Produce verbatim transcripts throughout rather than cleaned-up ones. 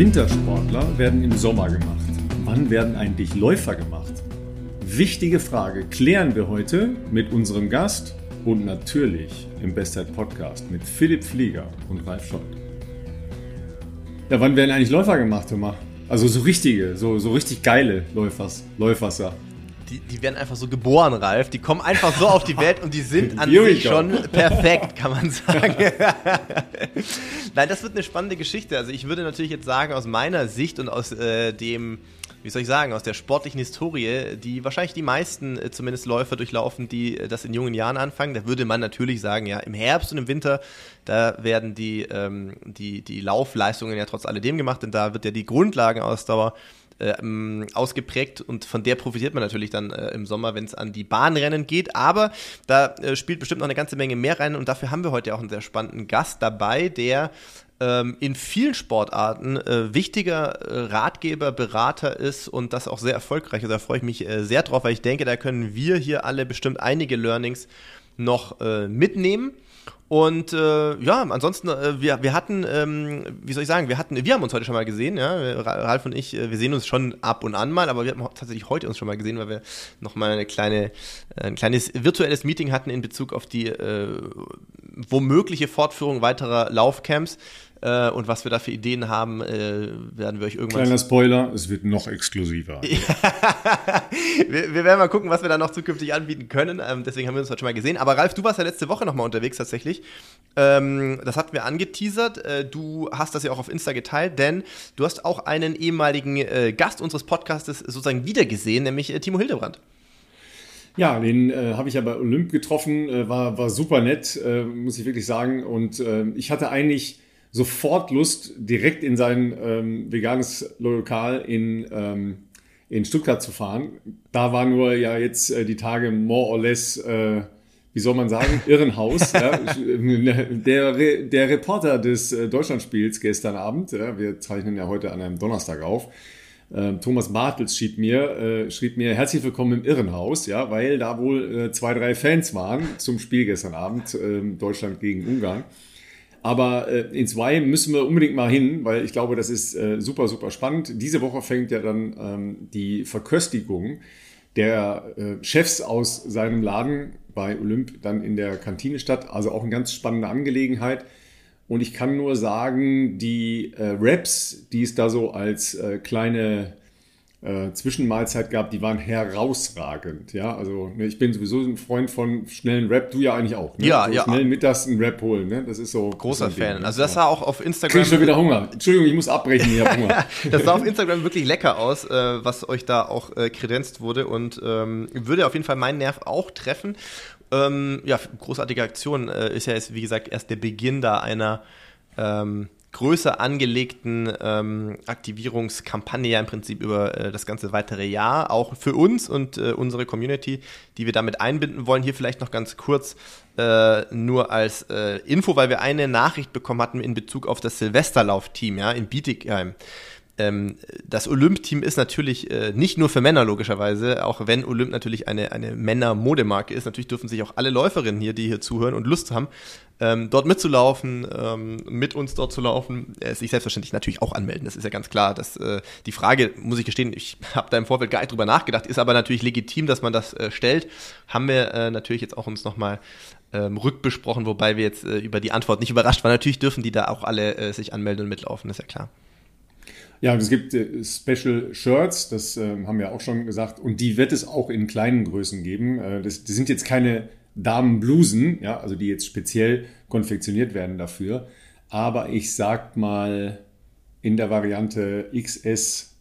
Wintersportler werden im Sommer gemacht. Wann werden eigentlich Läufer gemacht? Wichtige Frage klären wir heute mit unserem Gast und natürlich im Bestzeit-Podcast mit Philipp Flieger und Ralf Scholz. Ja, wann werden eigentlich Läufer gemacht, Thomas? Also so richtige, so, so richtig geile Läufers, Läuferser. Die, die werden einfach so geboren, Ralf. Die kommen einfach so auf die Welt und die sind an sich schon perfekt, kann man sagen. Nein, das wird eine spannende Geschichte. Also ich würde natürlich jetzt sagen, aus meiner Sicht und aus äh, dem, wie soll ich sagen, aus der sportlichen Historie, die wahrscheinlich die meisten äh, zumindest Läufer durchlaufen, die äh, das in jungen Jahren anfangen, da würde man natürlich sagen, ja, im Herbst und im Winter, da werden die, ähm, die, die Laufleistungen ja trotz alledem gemacht, denn da wird ja die Grundlagenausdauer Ähm, ausgeprägt und von der profitiert man natürlich dann äh, im Sommer, wenn es an die Bahnrennen geht, aber da äh, spielt bestimmt noch eine ganze Menge mehr rein und dafür haben wir heute auch einen sehr spannenden Gast dabei, der ähm, in vielen Sportarten äh, wichtiger äh, Ratgeber, Berater ist und das auch sehr erfolgreich. Also da freue ich mich äh, sehr drauf, weil ich denke, da können wir hier alle bestimmt einige Learnings noch äh, mitnehmen. Und äh, ja, ansonsten, äh, wir, wir hatten, ähm, wie soll ich sagen, wir hatten, wir haben uns heute schon mal gesehen, ja, Ralf und ich, äh, wir sehen uns schon ab und an mal, aber wir haben tatsächlich heute uns schon mal gesehen, weil wir nochmal eine kleine, äh, ein kleines virtuelles Meeting hatten in Bezug auf die äh, womögliche Fortführung weiterer Laufcamps. Äh, und was wir da für Ideen haben, äh, werden wir euch irgendwann... Kleiner Spoiler, es wird noch exklusiver. wir, wir werden mal gucken, was wir da noch zukünftig anbieten können. Ähm, deswegen haben wir uns heute schon mal gesehen. Aber Ralf, du warst ja letzte Woche nochmal unterwegs tatsächlich. Ähm, das hatten wir angeteasert. Äh, du hast das ja auch auf Insta geteilt, denn du hast auch einen ehemaligen äh, Gast unseres Podcastes sozusagen wiedergesehen, nämlich äh, Timo Hildebrand. Ja, den äh, habe ich ja bei Olymp getroffen. Äh, war, war super nett, äh, muss ich wirklich sagen. Und äh, ich hatte eigentlich sofort Lust, direkt in sein ähm, veganes Lokal in, ähm, in Stuttgart zu fahren. Da war nur ja jetzt äh, die Tage more or less, äh, wie soll man sagen, Irrenhaus. Ja. Der, Re- der Reporter des äh, Deutschlandspiels gestern Abend, ja, wir zeichnen ja heute an einem Donnerstag auf, äh, Thomas Bartels schrieb mir, äh, schrieb mir, herzlich willkommen im Irrenhaus, ja, weil da wohl äh, zwei, drei Fans waren zum Spiel gestern Abend, äh, Deutschland gegen Ungarn. Aber äh, in zwei müssen wir unbedingt mal hin, weil ich glaube, das ist äh, super, super spannend. Diese Woche fängt ja dann ähm, die Verköstigung der äh, Chefs aus seinem Laden bei Olymp dann in der Kantine statt. Also auch eine ganz spannende Angelegenheit. Und ich kann nur sagen, die äh, Wraps, die es da so als äh, kleine Äh, Zwischenmahlzeit gab, die waren herausragend. Ja, also ne, ich bin sowieso ein Freund von schnellen Rap, du ja eigentlich auch. Ne? Ja, so ja. Schnell mittags einen Rap holen, ne? Das ist so. Großer das ist Fan. Ding, Also das sah auch auf Instagram. Krieg ich schon wieder Hunger. Entschuldigung, ich muss abbrechen, ich habe Hunger. Das sah auf Instagram wirklich lecker aus, äh, was euch da auch äh, kredenzt wurde und ähm, würde auf jeden Fall meinen Nerv auch treffen. Ähm, ja, großartige Aktion äh, ist ja jetzt, wie gesagt, erst der Beginn da einer ähm, größer angelegten ähm, Aktivierungskampagne ja im Prinzip über äh, das ganze weitere Jahr, auch für uns und äh, unsere Community, die wir damit einbinden wollen. Hier vielleicht noch ganz kurz äh, nur als äh, Info, weil wir eine Nachricht bekommen hatten in Bezug auf das Silvesterlauf-Team, ja, in Bietigheim. Ähm, das Olymp-Team ist natürlich äh, nicht nur für Männer logischerweise, auch wenn Olymp natürlich eine, eine Männer-Modemarke ist. Natürlich dürfen sich auch alle Läuferinnen hier, die hier zuhören und Lust haben, ähm, dort mitzulaufen, ähm, mit uns dort zu laufen, äh, sich selbstverständlich natürlich auch anmelden. Das ist ja ganz klar. Dass, äh, die Frage, muss ich gestehen, ich habe da im Vorfeld gar nicht drüber nachgedacht, ist aber natürlich legitim, dass man das äh, stellt. Haben wir äh, natürlich jetzt auch uns nochmal ähm, rückbesprochen, wobei wir jetzt äh, über die Antwort nicht überrascht waren. Natürlich dürfen die da auch alle äh, sich anmelden und mitlaufen, ist ja klar. Ja, und es gibt äh, Special Shirts, das äh, haben wir auch schon gesagt, und die wird es auch in kleinen Größen geben. Äh, das, das sind jetzt keine Damenblusen, ja, also die jetzt speziell konfektioniert werden dafür. Aber ich sag mal, in der Variante X S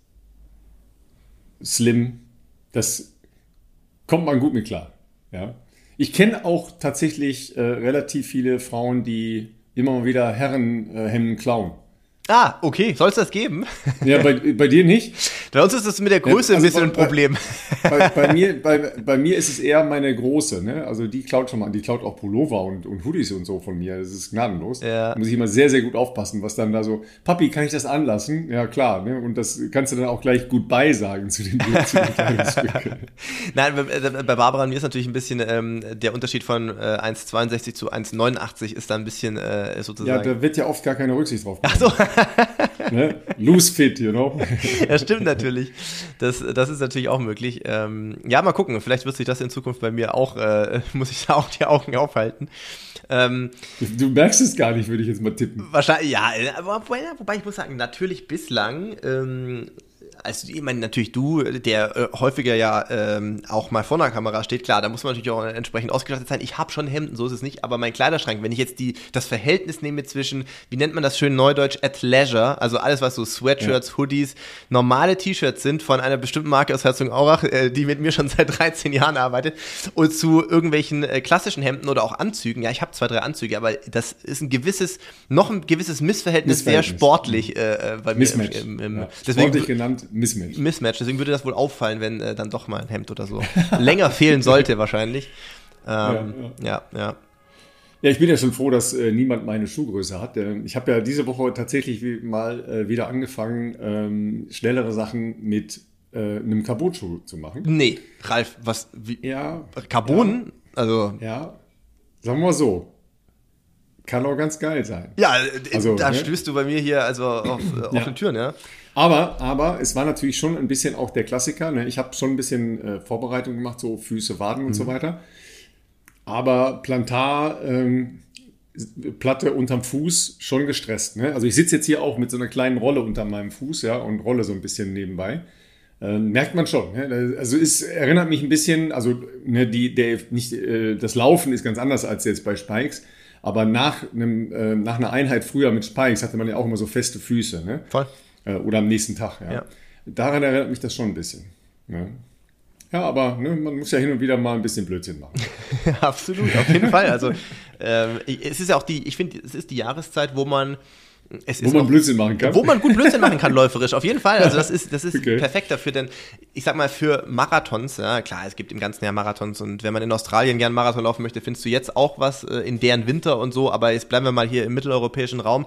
Slim, das kommt man gut mit klar. Ja. Ich kenne auch tatsächlich äh, relativ viele Frauen, die immer mal wieder Herrenhemden äh, klauen. Ah, okay. Soll es das geben? Ja, bei, bei dir nicht? Bei uns ist das mit der Größe ja, also ein bisschen bei, ein Problem. Bei, bei, mir, bei, bei mir ist es eher meine Große. Ne? Also die klaut schon mal, die klaut auch Pullover und, und Hoodies und so von mir. Das ist gnadenlos. Ja. Da muss ich immer sehr, sehr gut aufpassen, was dann da so, Papi, kann ich das anlassen? Ja, klar. Ne? Und das kannst du dann auch gleich Goodbye sagen zu den, zu den Kleidungsstücken. Nein, bei, bei Barbara und mir ist natürlich ein bisschen ähm, der Unterschied von äh, eins Komma zweiundsechzig zu eins Komma neunundachtzig ist da ein bisschen äh, sozusagen. Ja, da wird ja oft gar keine Rücksicht drauf genommen. Ach so. ne? Loose fit, you know. Ja, stimmt natürlich. Das, das ist natürlich auch möglich. Ähm, ja, mal gucken. Vielleicht wird sich das in Zukunft bei mir auch, äh, muss ich da auch die Augen aufhalten. Ähm, du merkst es gar nicht, würde ich jetzt mal tippen. Wahrscheinlich, ja. Aber, wobei ich muss sagen, natürlich bislang, ähm, also ich meine, natürlich du, der äh, häufiger ja ähm, auch mal vor einer Kamera steht, klar, da muss man natürlich auch entsprechend ausgestattet sein. Ich habe schon Hemden, so ist es nicht, aber mein Kleiderschrank, wenn ich jetzt die das Verhältnis nehme zwischen, wie nennt man das schön neudeutsch, Athleisure, also alles, was so Sweatshirts, ja. Hoodies, normale T-Shirts sind von einer bestimmten Marke aus Herzogenaurach, äh, die mit mir schon seit dreizehn Jahren arbeitet, und zu irgendwelchen äh, klassischen Hemden oder auch Anzügen. Ja, ich habe zwei, drei Anzüge, aber das ist ein gewisses, noch ein gewisses Missverhältnis, Missverhältnis. sehr sportlich äh, bei Mismatch. mir. Im, im, ja. Deswegen sportlich genannt Mismatch. Mismatch, deswegen würde das wohl auffallen, wenn äh, dann doch mal ein Hemd oder so länger fehlen sollte wahrscheinlich. Ähm, ja, ja. ja, ja. Ja, ich bin ja schon froh, dass äh, niemand meine Schuhgröße hat. Äh, ich habe ja diese Woche tatsächlich wie, mal äh, wieder angefangen, ähm, schnellere Sachen mit äh, einem Carbon-Schuh zu machen. Nee, Ralf, was? Wie? Ja. Carbon? Ja, also. Ja, sagen wir mal so. Kann auch ganz geil sein. Ja, also, da ne? stößt du bei mir hier also auf ja. offene Türen, ja. Aber, aber es war natürlich schon ein bisschen auch der Klassiker. Ne? Ich habe schon ein bisschen äh, Vorbereitung gemacht, so Füße, Waden und mhm. so weiter. Aber Plantar, ähm, Platte unterm Fuß, schon gestresst. Ne? Also ich sitze jetzt hier auch mit so einer kleinen Rolle unter meinem Fuß, ja, und rolle so ein bisschen nebenbei. Äh, merkt man schon. Ne? Also es erinnert mich ein bisschen, also ne, die, der, nicht, äh, das Laufen ist ganz anders als jetzt bei Spikes. Aber nach, einem, äh, nach einer Einheit früher mit Spikes hatte man ja auch immer so feste Füße. Ne? Voll. Oder am nächsten Tag, ja. ja. Daran erinnert mich das schon ein bisschen. Ja, ja aber ne, man muss ja hin und wieder mal ein bisschen Blödsinn machen. Absolut, auf jeden Fall. Also ähm, es ist ja auch die, ich finde, es ist die Jahreszeit, wo man es wo ist man auch, Blödsinn machen kann. Wo man gut Blödsinn machen kann, läuferisch, auf jeden Fall. Also das ist, das ist okay. perfekt dafür, denn ich sag mal, für Marathons, ja klar, es gibt im ganzen Jahr Marathons und wenn man in Australien gern Marathon laufen möchte, findest du jetzt auch was äh, in deren Winter und so, aber jetzt bleiben wir mal hier im mitteleuropäischen Raum.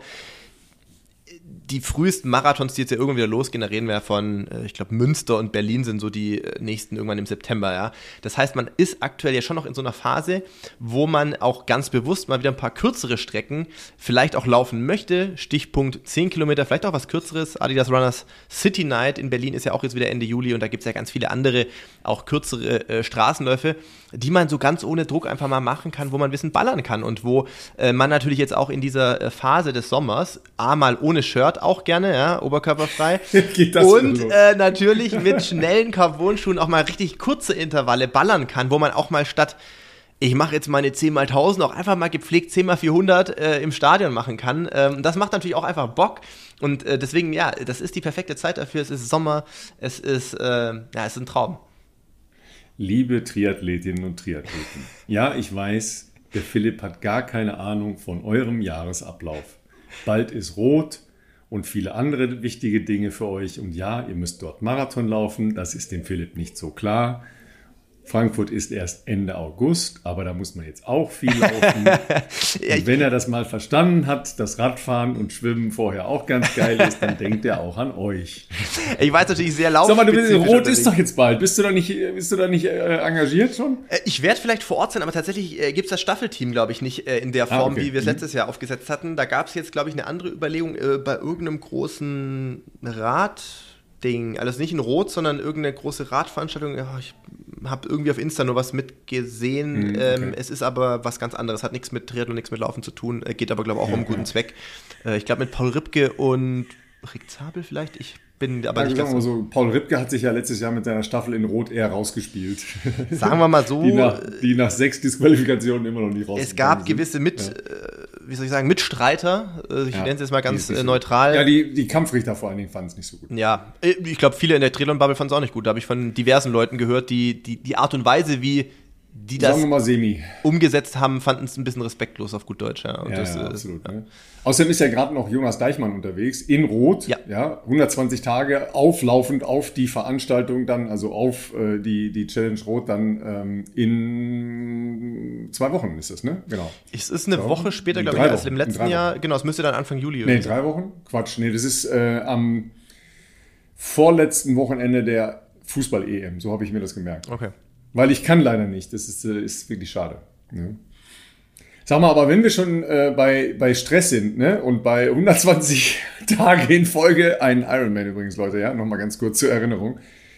Die frühesten Marathons, die jetzt ja irgendwann wieder losgehen, da reden wir ja von, ich glaube, Münster und Berlin sind so die nächsten irgendwann im September, ja. Das heißt, man ist aktuell ja schon noch in so einer Phase, wo man auch ganz bewusst mal wieder ein paar kürzere Strecken vielleicht auch laufen möchte. Stichpunkt zehn Kilometer, vielleicht auch was Kürzeres. Adidas Runners City Night in Berlin ist ja auch jetzt wieder Ende Juli und da gibt es ja ganz viele andere, auch kürzere äh, Straßenläufe, die man so ganz ohne Druck einfach mal machen kann, wo man ein bisschen ballern kann und wo äh, man natürlich jetzt auch in dieser äh, Phase des Sommers, A, mal ohne Shirt auch gerne, ja, oberkörperfrei. Geht das und äh, natürlich mit schnellen Carbon-Schuhen auch mal richtig kurze Intervalle ballern kann, wo man auch mal statt, ich mache jetzt meine zehn mal tausend, auch einfach mal gepflegt zehn mal vierhundert äh, im Stadion machen kann. Ähm, das macht natürlich auch einfach Bock und äh, deswegen, ja, das ist die perfekte Zeit dafür. Es ist Sommer, es ist, äh, ja, es ist ein Traum. Liebe Triathletinnen und Triathleten, ja, ich weiß, der Philipp hat gar keine Ahnung von eurem Jahresablauf. Bald ist Rot und viele andere wichtige Dinge für euch. Und ja, ihr müsst dort Marathon laufen, das ist dem Philipp nicht so klar. Frankfurt ist erst Ende August, aber da muss man jetzt auch viel laufen. Und wenn er das mal verstanden hat, dass Radfahren und Schwimmen vorher auch ganz geil ist, dann denkt er auch an euch. Ich weiß natürlich sehr laut. Sag mal, du bist, Rot ist doch jetzt bald. Bist du da nicht, bist du da nicht äh, engagiert schon? Ich werde vielleicht vor Ort sein, aber tatsächlich äh, gibt es das Staffelteam, glaube ich, nicht äh, in der Form, ah, okay. wie wir es letztes Jahr aufgesetzt hatten. Da gab es jetzt, glaube ich, eine andere Überlegung äh, bei irgendeinem großen Radding. Also nicht in Rot, sondern irgendeine große Radveranstaltung. Ja, ich habe irgendwie auf Insta nur was mitgesehen. Mhm, okay. ähm, es ist aber was ganz anderes. Hat nichts mit Triathlon, nichts mit Laufen zu tun. Äh, geht aber, glaube ich, auch ja, um einen guten ja. Zweck. Äh, ich glaube, mit Paul Ripke und Rick Zabel vielleicht. Ich bin aber ja, nicht ganz so. so. Paul Ripke hat sich ja letztes Jahr mit seiner Staffel in Rot eher rausgespielt. Sagen wir mal so. Die nach, die nach sechs Disqualifikationen immer noch nicht raus. Es gab gewisse Mit, ja. äh, wie soll ich sagen, Mitstreiter. Äh, ich ja, nenne es jetzt mal ganz äh, neutral. Ja, die, die Kampfrichter vor allen Dingen fanden es nicht so gut. Ja, ich glaube, viele in der Triathlon-Bubble fanden es auch nicht gut. Da habe ich von diversen Leuten gehört, die die, die Art und Weise, wie die das umgesetzt haben, fanden es ein bisschen respektlos auf gut Deutsch. Ja, und ja, das, ja absolut. Ja. Ne? Außerdem ist ja gerade noch Jonas Deichmann unterwegs, in Rot, ja. Ja, hundertzwanzig Tage auflaufend auf die Veranstaltung dann, also auf äh, die, die Challenge Rot dann ähm, in zwei Wochen ist es, ne? Genau. Es ist eine Woche später, glaube ich, als im letzten Jahr. Genau, es müsste dann Anfang Juli. Nee, drei Wochen? Quatsch, nee, das ist äh, am vorletzten Wochenende der Fußball-E M, so habe ich mir das gemerkt. Okay. Weil ich kann leider nicht, das ist, äh, ist wirklich schade. Ja. Sag mal, aber wenn wir schon äh, bei, bei Stress sind, ne, und bei hundertzwanzig Tage in Folge, ein Ironman übrigens, Leute, ja, nochmal ganz kurz zur Erinnerung.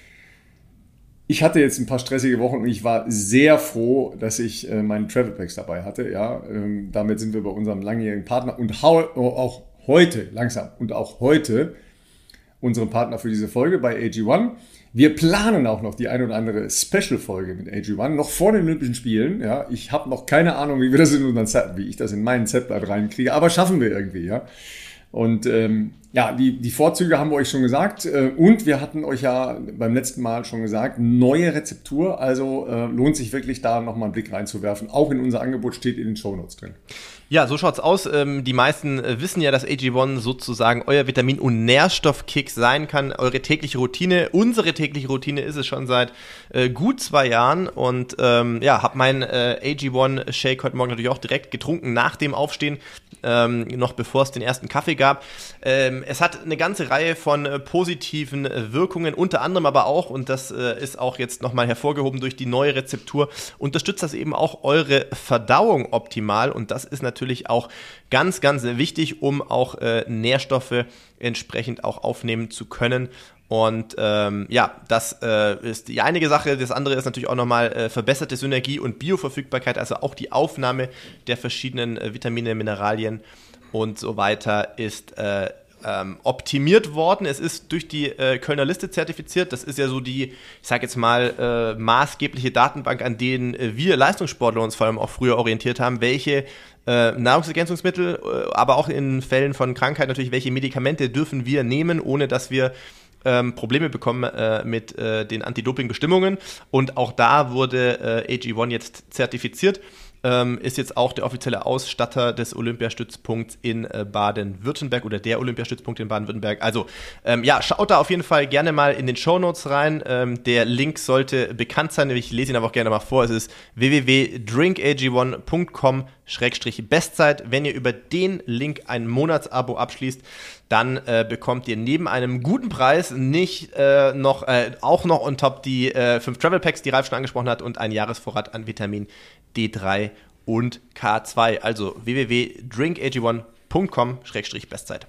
Ich hatte jetzt ein paar stressige Wochen und ich war sehr froh, dass ich äh, meinen Travel Packs dabei hatte, ja. Ähm, damit sind wir bei unserem langjährigen Partner und hau- auch heute, langsam, und auch heute unseren Partner für diese Folge bei A G eins. Wir planen auch noch die eine oder andere Special-Folge mit A G eins, noch vor den Olympischen Spielen. Ja, ich habe noch keine Ahnung, wie wir das in unseren Set, wie ich das in meinen Setblatt reinkriege, aber schaffen wir irgendwie, ja. Und ähm, ja, die, die Vorzüge haben wir euch schon gesagt. Äh, und wir hatten euch ja beim letzten Mal schon gesagt, neue Rezeptur. Also äh, lohnt sich wirklich da nochmal einen Blick reinzuwerfen. Auch in unser Angebot steht in den Shownotes drin. Ja, so schaut's aus. Ähm, die meisten äh, wissen ja, dass A G eins sozusagen euer Vitamin- und Nährstoffkick sein kann, eure tägliche Routine. Unsere tägliche Routine ist es schon seit äh, gut zwei Jahren und ähm, ja, habe meinen äh, A G eins Shake heute Morgen natürlich auch direkt getrunken nach dem Aufstehen, ähm, noch bevor es den ersten Kaffee gab. Ähm, es hat eine ganze Reihe von äh, positiven äh, Wirkungen, unter anderem aber auch, und das äh, ist auch jetzt nochmal hervorgehoben durch die neue Rezeptur, unterstützt das eben auch eure Verdauung optimal und das ist natürlich natürlich auch ganz, ganz wichtig, um auch äh, Nährstoffe entsprechend auch aufnehmen zu können. Und ähm, ja, das äh, ist die eine Sache. Das andere ist natürlich auch nochmal äh, verbesserte Synergie und Bioverfügbarkeit, also auch die Aufnahme der verschiedenen äh, Vitamine, Mineralien und so weiter ist äh, ähm, optimiert worden. Es ist durch die äh, Kölner Liste zertifiziert. Das ist ja so die, ich sage jetzt mal, äh, maßgebliche Datenbank, an denen äh, wir Leistungssportler uns vor allem auch früher orientiert haben, welche äh, Nahrungsergänzungsmittel, äh, aber auch in Fällen von Krankheit natürlich, welche Medikamente dürfen wir nehmen, ohne dass wir ähm, Probleme bekommen äh, mit äh, den Anti-Doping-Bestimmungen. Und auch da wurde äh, A G eins jetzt zertifiziert. Ähm, ist jetzt auch der offizielle Ausstatter des Olympiastützpunkts in äh, Baden-Württemberg oder der Olympiastützpunkt in Baden-Württemberg. Also ähm, ja, schaut da auf jeden Fall gerne mal in den Shownotes rein. Ähm, der Link sollte bekannt sein. Ich lese ihn aber auch gerne mal vor. Es ist w w w punkt drink a g one punkt com Schrägstrich Bestzeit. Wenn ihr über den Link ein Monatsabo abschließt, dann äh, bekommt ihr neben einem guten Preis nicht äh, noch äh, auch noch on top die äh, fünf Travel Packs, die Ralf schon angesprochen hat, und ein Jahresvorrat an Vitamin D drei und K zwei. Also w w w punkt drink a g one punkt com Schrägstrich Bestzeit.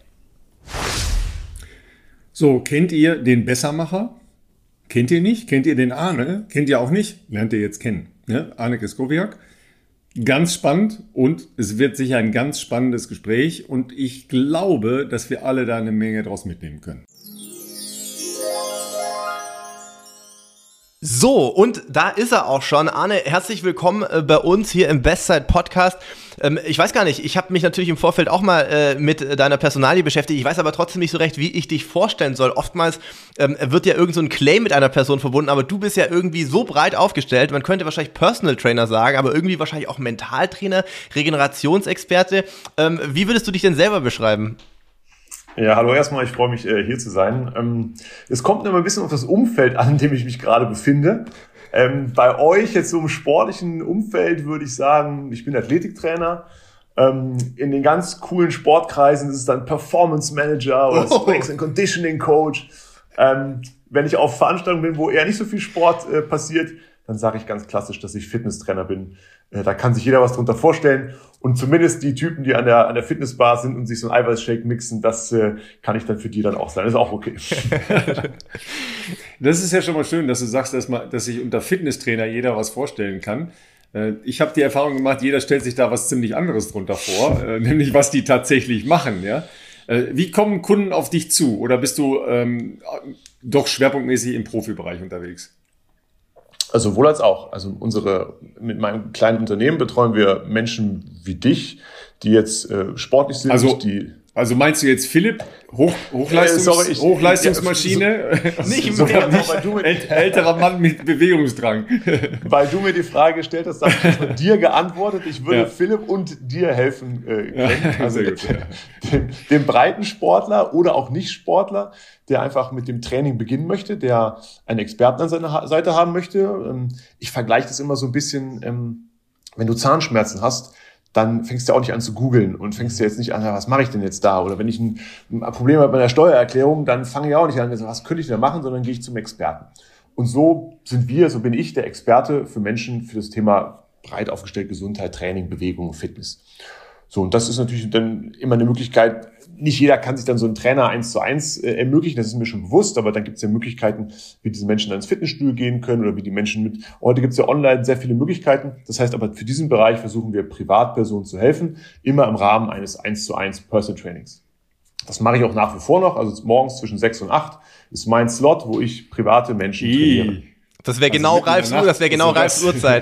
So, kennt ihr den Bessermacher? Kennt ihr nicht? Kennt ihr den Arne? Kennt ihr auch nicht? Lernt ihr jetzt kennen. Ne? Arne Kreskowiak. Ganz spannend und es wird sicher ein ganz spannendes Gespräch und ich glaube, dass wir alle da eine Menge draus mitnehmen können. So, und da ist er auch schon. Arne, herzlich willkommen äh, bei uns hier im Bestzeit-Podcast. Ähm, ich weiß gar nicht, ich habe mich natürlich im Vorfeld auch mal äh, mit deiner Personalie beschäftigt. Ich weiß aber trotzdem nicht so recht, wie ich dich vorstellen soll. Oftmals ähm, wird ja irgend so ein Claim mit einer Person verbunden, aber du bist ja irgendwie so breit aufgestellt. Man könnte wahrscheinlich Personal Trainer sagen, aber irgendwie wahrscheinlich auch Mentaltrainer, Regenerationsexperte. Ähm, wie würdest du dich denn selber beschreiben? Ja, hallo erstmal, ich freue mich, hier zu sein. Ähm, es kommt immer ein bisschen auf das Umfeld an, in dem ich mich gerade befinde. Ähm, bei euch jetzt so im sportlichen Umfeld würde ich sagen, ich bin Athletiktrainer. Ähm, in den ganz coolen Sportkreisen ist es dann Performance Manager oder oh. Strength and Conditioning Coach. Ähm, wenn ich auf Veranstaltungen bin, wo eher nicht so viel Sport äh, passiert, dann sage ich ganz klassisch, dass ich Fitnesstrainer bin. Äh, da kann sich jeder was drunter vorstellen. Und zumindest die Typen, die an der, an der Fitnessbar sind und sich so ein Eiweißshake mixen, das äh, kann ich dann für die dann auch sein. Das ist auch okay. Das ist ja schon mal schön, dass du sagst, dass, man, dass sich unter Fitnesstrainer jeder was vorstellen kann. Äh, ich habe die Erfahrung gemacht, jeder stellt sich da was ziemlich anderes drunter vor, äh, nämlich was die tatsächlich machen. Ja? Äh, wie kommen Kunden auf dich zu? Oder bist du ähm, doch schwerpunktmäßig im Profibereich unterwegs? Also sowohl als auch. Also unsere, mit meinem kleinen Unternehmen betreuen wir Menschen wie dich, die jetzt äh, sportlich sind. Also, die also meinst du jetzt Philipp, Hoch, Hochleistungs, äh, sorry, ich, Hochleistungsmaschine? Ja, so, nicht mehr, nicht, weil du mit, äl, älterer Mann mit Bewegungsdrang. Weil du mir die Frage gestellt hast, habe ich von dir geantwortet. Ich würde ja. Philipp und dir helfen äh, können. Ja, also gut, ja. dem, dem breiten Sportler oder auch Nicht-Sportler, der einfach mit dem Training beginnen möchte, der einen Experten an seiner Seite haben möchte. Ich vergleiche das immer so ein bisschen, wenn du Zahnschmerzen hast, dann fängst du auch nicht an zu googeln und fängst du jetzt nicht an, was mache ich denn jetzt da? Oder wenn ich ein, ein Problem habe bei der Steuererklärung, dann fange ich auch nicht an, was könnte ich denn machen, sondern gehe ich zum Experten. Und so sind wir, so bin ich der Experte für Menschen für das Thema breit aufgestellt Gesundheit, Training, Bewegung, Fitness. So, und das ist natürlich dann immer eine Möglichkeit. Nicht jeder kann sich dann so einen Trainer eins zu eins äh, ermöglichen, das ist mir schon bewusst, aber dann gibt es ja Möglichkeiten, wie diese Menschen dann ins Fitnessstudio gehen können oder wie die Menschen mit, heute gibt es ja online sehr viele Möglichkeiten. Das heißt aber, für diesen Bereich versuchen wir Privatpersonen zu helfen, immer im Rahmen eines eins zu eins Personal Trainings. Das mache ich auch nach wie vor noch, also morgens zwischen sechs und acht ist mein Slot, wo ich private Menschen trainiere. Das wäre genau also Ralfs Uhr, das wäre genau Ralfs Uhrzeit.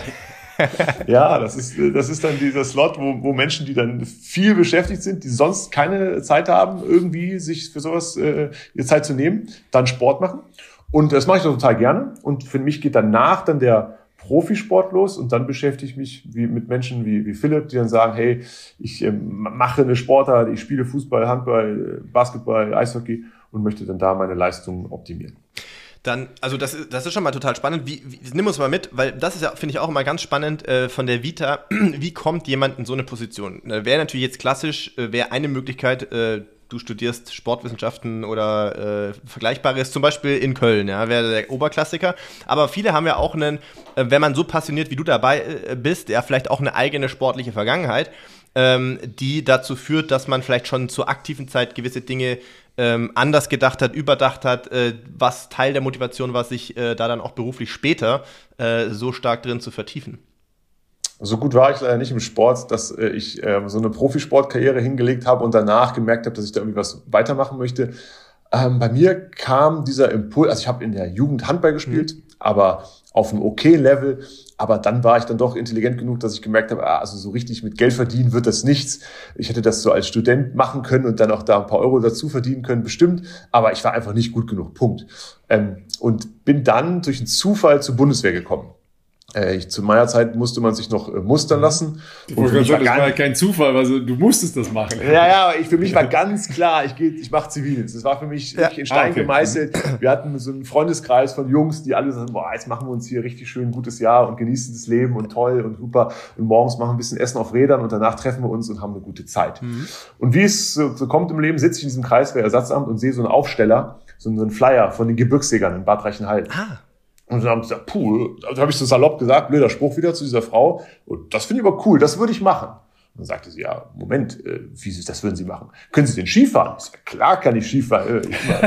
Ja, das ist, das ist dann dieser Slot, wo, wo Menschen, die dann viel beschäftigt sind, die sonst keine Zeit haben, irgendwie sich für sowas äh, ihre Zeit zu nehmen, dann Sport machen. Und das mache ich total gerne. Und für mich geht danach dann der Profisport los und dann beschäftige ich mich wie, mit Menschen wie, wie Philipp, die dann sagen, hey, ich äh, mache eine Sportart, ich spiele Fußball, Handball, Basketball, Eishockey und möchte dann da meine Leistungen optimieren. Dann, also das ist, das ist schon mal total spannend. Wie, wie, nimm uns mal mit, weil das ist ja, finde ich, auch immer ganz spannend äh, von der Vita. Wie kommt jemand in so eine Position? Äh, wäre natürlich jetzt klassisch, äh, wäre eine Möglichkeit, äh, du studierst Sportwissenschaften oder äh, Vergleichbares, zum Beispiel in Köln, ja, wäre der Oberklassiker. Aber viele haben ja auch einen, äh, wenn man so passioniert wie du dabei äh, bist, ja, vielleicht auch eine eigene sportliche Vergangenheit, ähm, die dazu führt, dass man vielleicht schon zur aktiven Zeit gewisse Dinge Ähm, anders gedacht hat, überdacht hat, äh, was Teil der Motivation war, sich äh, da dann auch beruflich später äh, so stark drin zu vertiefen. So gut war ich leider nicht im Sport, dass äh, ich äh, so eine Profisportkarriere hingelegt habe und danach gemerkt habe, dass ich da irgendwie was weitermachen möchte. Ähm, bei mir kam dieser Impuls, also ich habe in der Jugend Handball gespielt, mhm. aber auf einem okay Level, aber dann war ich dann doch intelligent genug, dass ich gemerkt habe, ah, also so richtig mit Geld verdienen wird das nichts. Ich hätte das so als Student machen können und dann auch da ein paar Euro dazu verdienen können, bestimmt, aber ich war einfach nicht gut genug, Punkt. Ähm, und bin dann durch einen Zufall zur Bundeswehr gekommen. Ich, zu meiner Zeit musste man sich noch äh, mustern lassen. Ich und sagen, das war ja kein Zufall, also du musstest das machen. Ja, ja, ich, für mich war ganz klar, ich gehe, ich mache Zivildienst. Das war für mich ja. in Stein ah, okay. gemeißelt. Wir hatten so einen Freundeskreis von Jungs, die alle sagen, boah, jetzt machen wir uns hier richtig schön ein gutes Jahr und genießen das Leben und toll und super. Und morgens machen wir ein bisschen Essen auf Rädern und danach treffen wir uns und haben eine gute Zeit. Mhm. Und wie es so, so kommt im Leben, sitze ich in diesem Kreiswehrersatzamt und sehe so einen Aufsteller, so einen Flyer von den Gebirgsjägern in Bad Reichenhall. Ah. Und dann haben sie gesagt, puh, also habe ich so salopp gesagt, blöder Spruch wieder zu dieser Frau. Und das finde ich aber cool, das würde ich machen. Und dann sagte sie, ja, Moment, äh, wie Sie, das würden Sie machen? Können Sie denn Skifahren? Ich sage, klar kann ich Skifahren.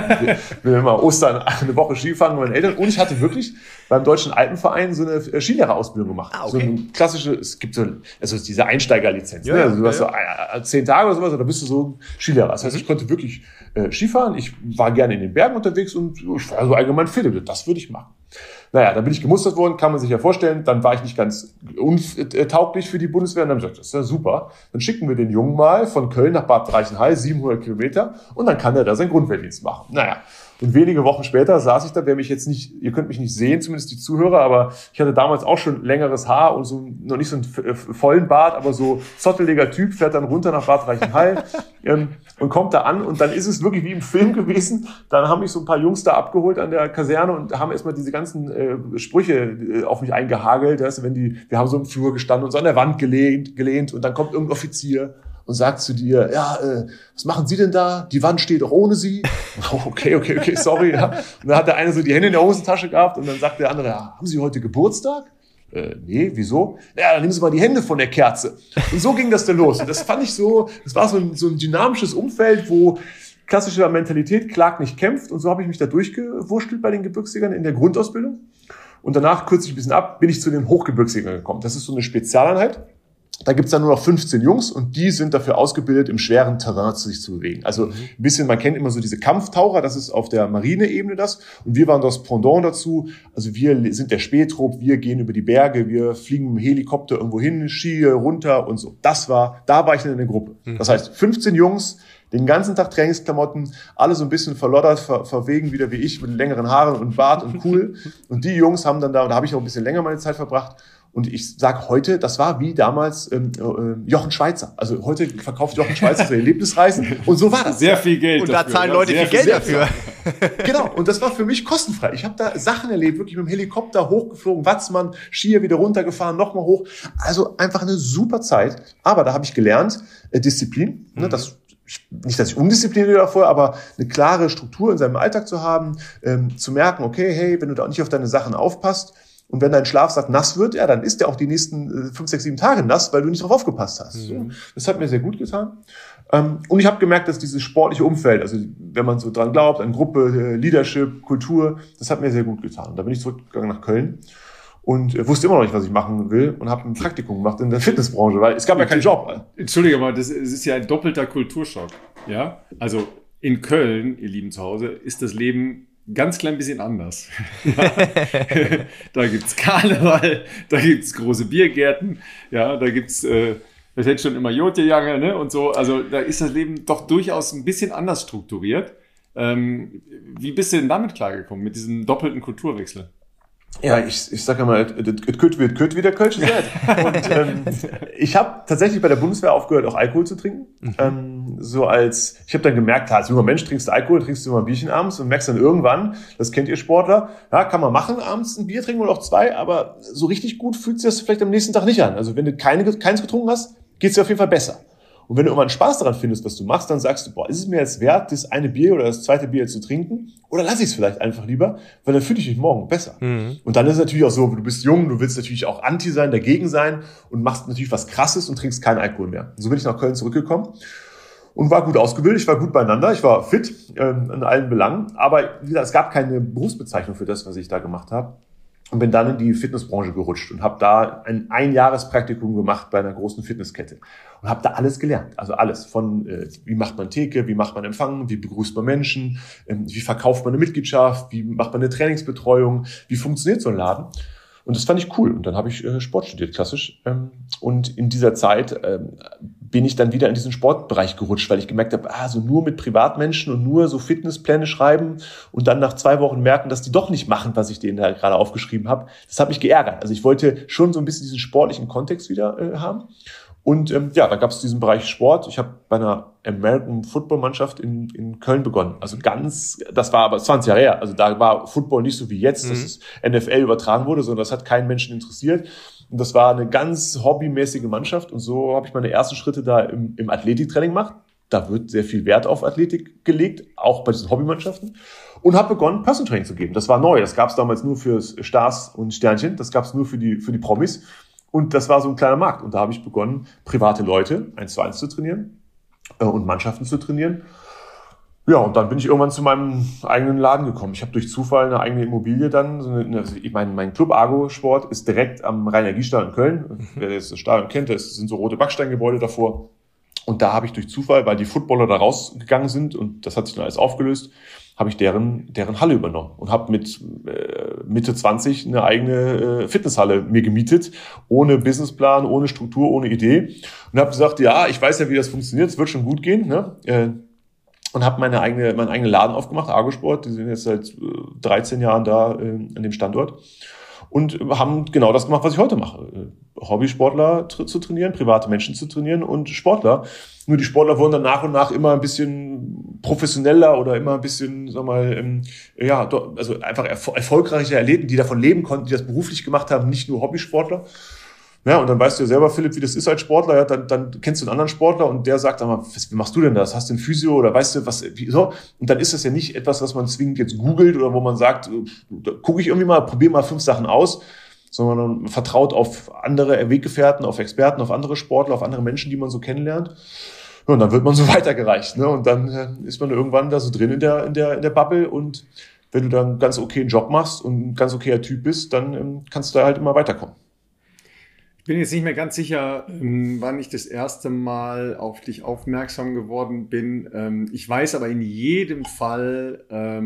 Ich will immer Ostern eine Woche Skifahren mit meinen Eltern. Und ich hatte wirklich beim Deutschen Alpenverein so eine Skilehrerausbildung gemacht. Ah, okay. So eine klassische, es gibt so, also diese Einsteigerlizenz. Ja, ne? Also du ja, hast so ja. zehn Tage oder sowas, oder bist du so Skilehrer. Das heißt, ich konnte wirklich äh, Skifahren. Ich war gerne in den Bergen unterwegs und ich war so allgemein fit. Das würde ich machen. Naja, dann bin ich gemustert worden, kann man sich ja vorstellen. Dann war ich nicht ganz untauglich für die Bundeswehr. Und dann habe ich gesagt, das ist ja super. Dann schicken wir den Jungen mal von Köln nach Bad Reichenhall, siebenhundert Kilometer. Und dann kann er da seinen Grundwehrdienst machen. Naja, und wenige Wochen später saß ich da, wer mich jetzt nicht, ihr könnt mich nicht sehen, zumindest die Zuhörer, aber ich hatte damals auch schon längeres Haar und so, noch nicht so einen vollen Bart, aber so zotteliger Typ, fährt dann runter nach Bad Reichenhall ähm, und kommt da an und dann ist es wirklich wie im Film gewesen. Dann haben mich so ein paar Jungs da abgeholt an der Kaserne und haben erstmal diese ganzen äh, Sprüche äh, auf mich eingehagelt. Weißt du, wenn die, wir haben so im Flur gestanden und so an der Wand gelehnt, gelehnt und dann kommt irgendein Offizier und sagt zu dir, ja, äh, was machen Sie denn da? Die Wand steht doch ohne Sie. Oh, okay, okay, okay, sorry. Ja. Und dann hat der eine so die Hände in der Hosentasche gehabt und dann sagt der andere, ja, haben Sie heute Geburtstag? Äh, nee, wieso? Ja, dann nehmen Sie mal die Hände von der Kerze. Und so ging das dann los. Und das fand ich so, das war so ein, so ein dynamisches Umfeld, wo klassische Mentalität klagt nicht kämpft. Und so habe ich mich da durchgewurschtelt bei den Gebirgsjägern in der Grundausbildung. Und danach, kürze ich ein bisschen ab, bin ich zu den Hochgebirgsjägern gekommen. Das ist so eine Spezialeinheit. Da gibt's dann nur noch fünfzehn Jungs und die sind dafür ausgebildet, im schweren Terrain sich zu bewegen. Also ein bisschen, man kennt immer so diese Kampftaucher, das ist auf der Marineebene das. Und wir waren das Pendant dazu. Also wir sind der Spähtrupp, wir gehen über die Berge, wir fliegen mit dem Helikopter irgendwo hin, Ski runter und so. Das war, da war ich dann in der Gruppe. Das heißt, fünfzehn Jungs, den ganzen Tag Trainingsklamotten, alle so ein bisschen verloddert, ver, verwegen wieder wie ich, mit längeren Haaren und Bart und cool. Und die Jungs haben dann da, und da habe ich auch ein bisschen länger meine Zeit verbracht. Und ich sage heute, das war wie damals ähm, äh, Jochen Schweizer. Also heute verkauft Jochen Schweizer so Erlebnisreisen. Und so war das. Sehr viel Geld Und dafür, da zahlen Leute viel Geld viel dafür. Genau. Und das war für mich kostenfrei. Ich habe da Sachen erlebt, wirklich mit dem Helikopter hochgeflogen, Watzmann, Skier wieder runtergefahren, nochmal hoch. Also einfach eine super Zeit. Aber da habe ich gelernt, äh, Disziplin. Mhm. Ne, das Nicht, dass ich undiszipliniert war vorher, aber eine klare Struktur in seinem Alltag zu haben, ähm, zu merken, okay, hey, wenn du da nicht auf deine Sachen aufpasst, Und wenn dein Schlafsack nass wird, ja, dann ist der auch die nächsten fünf, sechs, sieben Tage nass, weil du nicht darauf aufgepasst hast. Mhm. Das hat mir sehr gut getan. Und ich habe gemerkt, dass dieses sportliche Umfeld, also wenn man so dran glaubt, an Gruppe, Leadership, Kultur, das hat mir sehr gut getan. Und da bin ich zurückgegangen nach Köln und wusste immer noch nicht, was ich machen will und habe ein Praktikum gemacht in der Fitnessbranche, weil es gab ja keinen Job. Entschuldige mal, das ist ja ein doppelter Kulturschock. Ja, also in Köln, ihr lieben Zuhause, ist das Leben ganz klein bisschen anders. Ja. Da gibt's Karneval, da gibt's große Biergärten, ja, da gibt's, äh, das hätte schon immer Jotjejange, ne, und so. Also da ist das Leben doch durchaus ein bisschen anders strukturiert. Ähm, wie bist du denn damit klargekommen, mit diesem doppelten Kulturwechsel? Ja, ich, ich sage immer, es kütt wird kütt, wie der Kölsche sagt. Und ähm, ich habe tatsächlich bei der Bundeswehr aufgehört, auch Alkohol zu trinken. Mhm. Ähm, so als, ich habe dann gemerkt, als junger Mensch trinkst du Alkohol, trinkst du immer ein Bierchen abends und merkst dann irgendwann, das kennt ihr Sportler, ja, kann man machen, abends ein Bier trinken oder auch zwei, aber so richtig gut fühlt sich das vielleicht am nächsten Tag nicht an. Also wenn du keine, keins getrunken hast, geht's dir auf jeden Fall besser. Und wenn du irgendwann Spaß daran findest, was du machst, dann sagst du, boah, ist es mir jetzt wert, das eine Bier oder das zweite Bier zu trinken? Oder lass ich es vielleicht einfach lieber, weil dann fühle ich mich morgen besser. Mhm. Und dann ist es natürlich auch so, du bist jung, du willst natürlich auch anti sein, dagegen sein und machst natürlich was Krasses und trinkst keinen Alkohol mehr. Und so bin ich nach Köln zurückgekommen und war gut ausgebildet, ich war gut beieinander, ich war fit ähm, in allen Belangen. Aber wie gesagt, es gab keine Berufsbezeichnung für das, was ich da gemacht habe. Und bin dann in die Fitnessbranche gerutscht und habe da ein Einjahrespraktikum gemacht bei einer großen Fitnesskette und habe da alles gelernt, also alles von äh, wie macht man Theke, wie macht man Empfang, wie begrüßt man Menschen, ähm, wie verkauft man eine Mitgliedschaft, wie macht man eine Trainingsbetreuung, wie funktioniert so ein Laden. Und das fand ich cool. Und dann habe ich äh, Sport studiert, klassisch. Ähm, und in dieser Zeit ähm, bin ich dann wieder in diesen Sportbereich gerutscht, weil ich gemerkt habe, ah, so nur mit Privatmenschen und nur so Fitnesspläne schreiben und dann nach zwei Wochen merken, dass die doch nicht machen, was ich denen da gerade aufgeschrieben habe. Das hat mich geärgert. Also ich wollte schon so ein bisschen diesen sportlichen Kontext wieder äh, haben. Und ähm, ja, da gab es diesen Bereich Sport. Ich habe bei einer American Football Mannschaft in, in Köln begonnen. Also ganz, das war aber zwanzig Jahre her. Also da war Football nicht so wie jetzt, mhm. dass es N F L übertragen wurde, sondern das hat keinen Menschen interessiert. Und das war eine ganz hobbymäßige Mannschaft. Und so habe ich meine ersten Schritte da im, im Athletiktraining gemacht. Da wird sehr viel Wert auf Athletik gelegt, auch bei diesen Hobbymannschaften. Und habe begonnen, Personal Training zu geben. Das war neu. Das gab es damals nur für Stars und Sternchen. Das gab es nur für die, für die Promis. Und das war so ein kleiner Markt. Und da habe ich begonnen, private Leute eins zu eins zu trainieren äh, und Mannschaften zu trainieren. Ja, und dann bin ich irgendwann zu meinem eigenen Laden gekommen. Ich habe durch Zufall eine eigene Immobilie dann. So eine, also ich meine, mein Club Argo Sport ist direkt am Rhein-Energiestadion in Köln. Mhm. Wer jetzt das Stadion kennt, das sind so rote Backsteingebäude davor. Und da habe ich durch Zufall, weil die Footballer da rausgegangen sind und das hat sich dann alles aufgelöst, habe ich deren deren Halle übernommen und habe mit äh, Mitte zwanzig eine eigene äh, Fitnesshalle mir gemietet, ohne Businessplan, ohne Struktur, ohne Idee und habe gesagt, ja, ich weiß ja, wie das funktioniert, es wird schon gut gehen, ne? Äh, und habe meine eigene meinen eigenen Laden aufgemacht, Argo Sport, die sind jetzt seit äh, dreizehn Jahren da äh, an dem Standort. Und haben genau das gemacht, was ich heute mache. Hobbysportler tra- zu trainieren, private Menschen zu trainieren und Sportler. Nur die Sportler wurden dann nach und nach immer ein bisschen professioneller oder immer ein bisschen, sag mal, ähm, ja, also einfach erfol- erfolgreiche Athleten, die davon leben konnten, die das beruflich gemacht haben, nicht nur Hobbysportler. Ja, und dann weißt du ja selber, Philipp, wie das ist als Sportler. Ja, dann, dann kennst du einen anderen Sportler und der sagt, sag mal, was, wie machst du denn das? Hast du ein Physio oder weißt du was? Wie, so? Und dann ist das ja nicht etwas, was man zwingend jetzt googelt oder wo man sagt, da gucke ich irgendwie mal, probiere mal fünf Sachen aus, sondern man vertraut auf andere Weggefährten, auf Experten, auf andere Sportler, auf andere Menschen, die man so kennenlernt. Ja, und dann wird man so weitergereicht, ne? Und dann äh, ist man irgendwann da so drin in der in der in der Bubble und wenn du dann einen ganz okayen Job machst und ein ganz okayer Typ bist, dann ähm, kannst du da halt immer weiterkommen. Ich bin jetzt nicht mehr ganz sicher, wann ich das erste Mal auf dich aufmerksam geworden bin. Ich weiß aber in jedem Fall,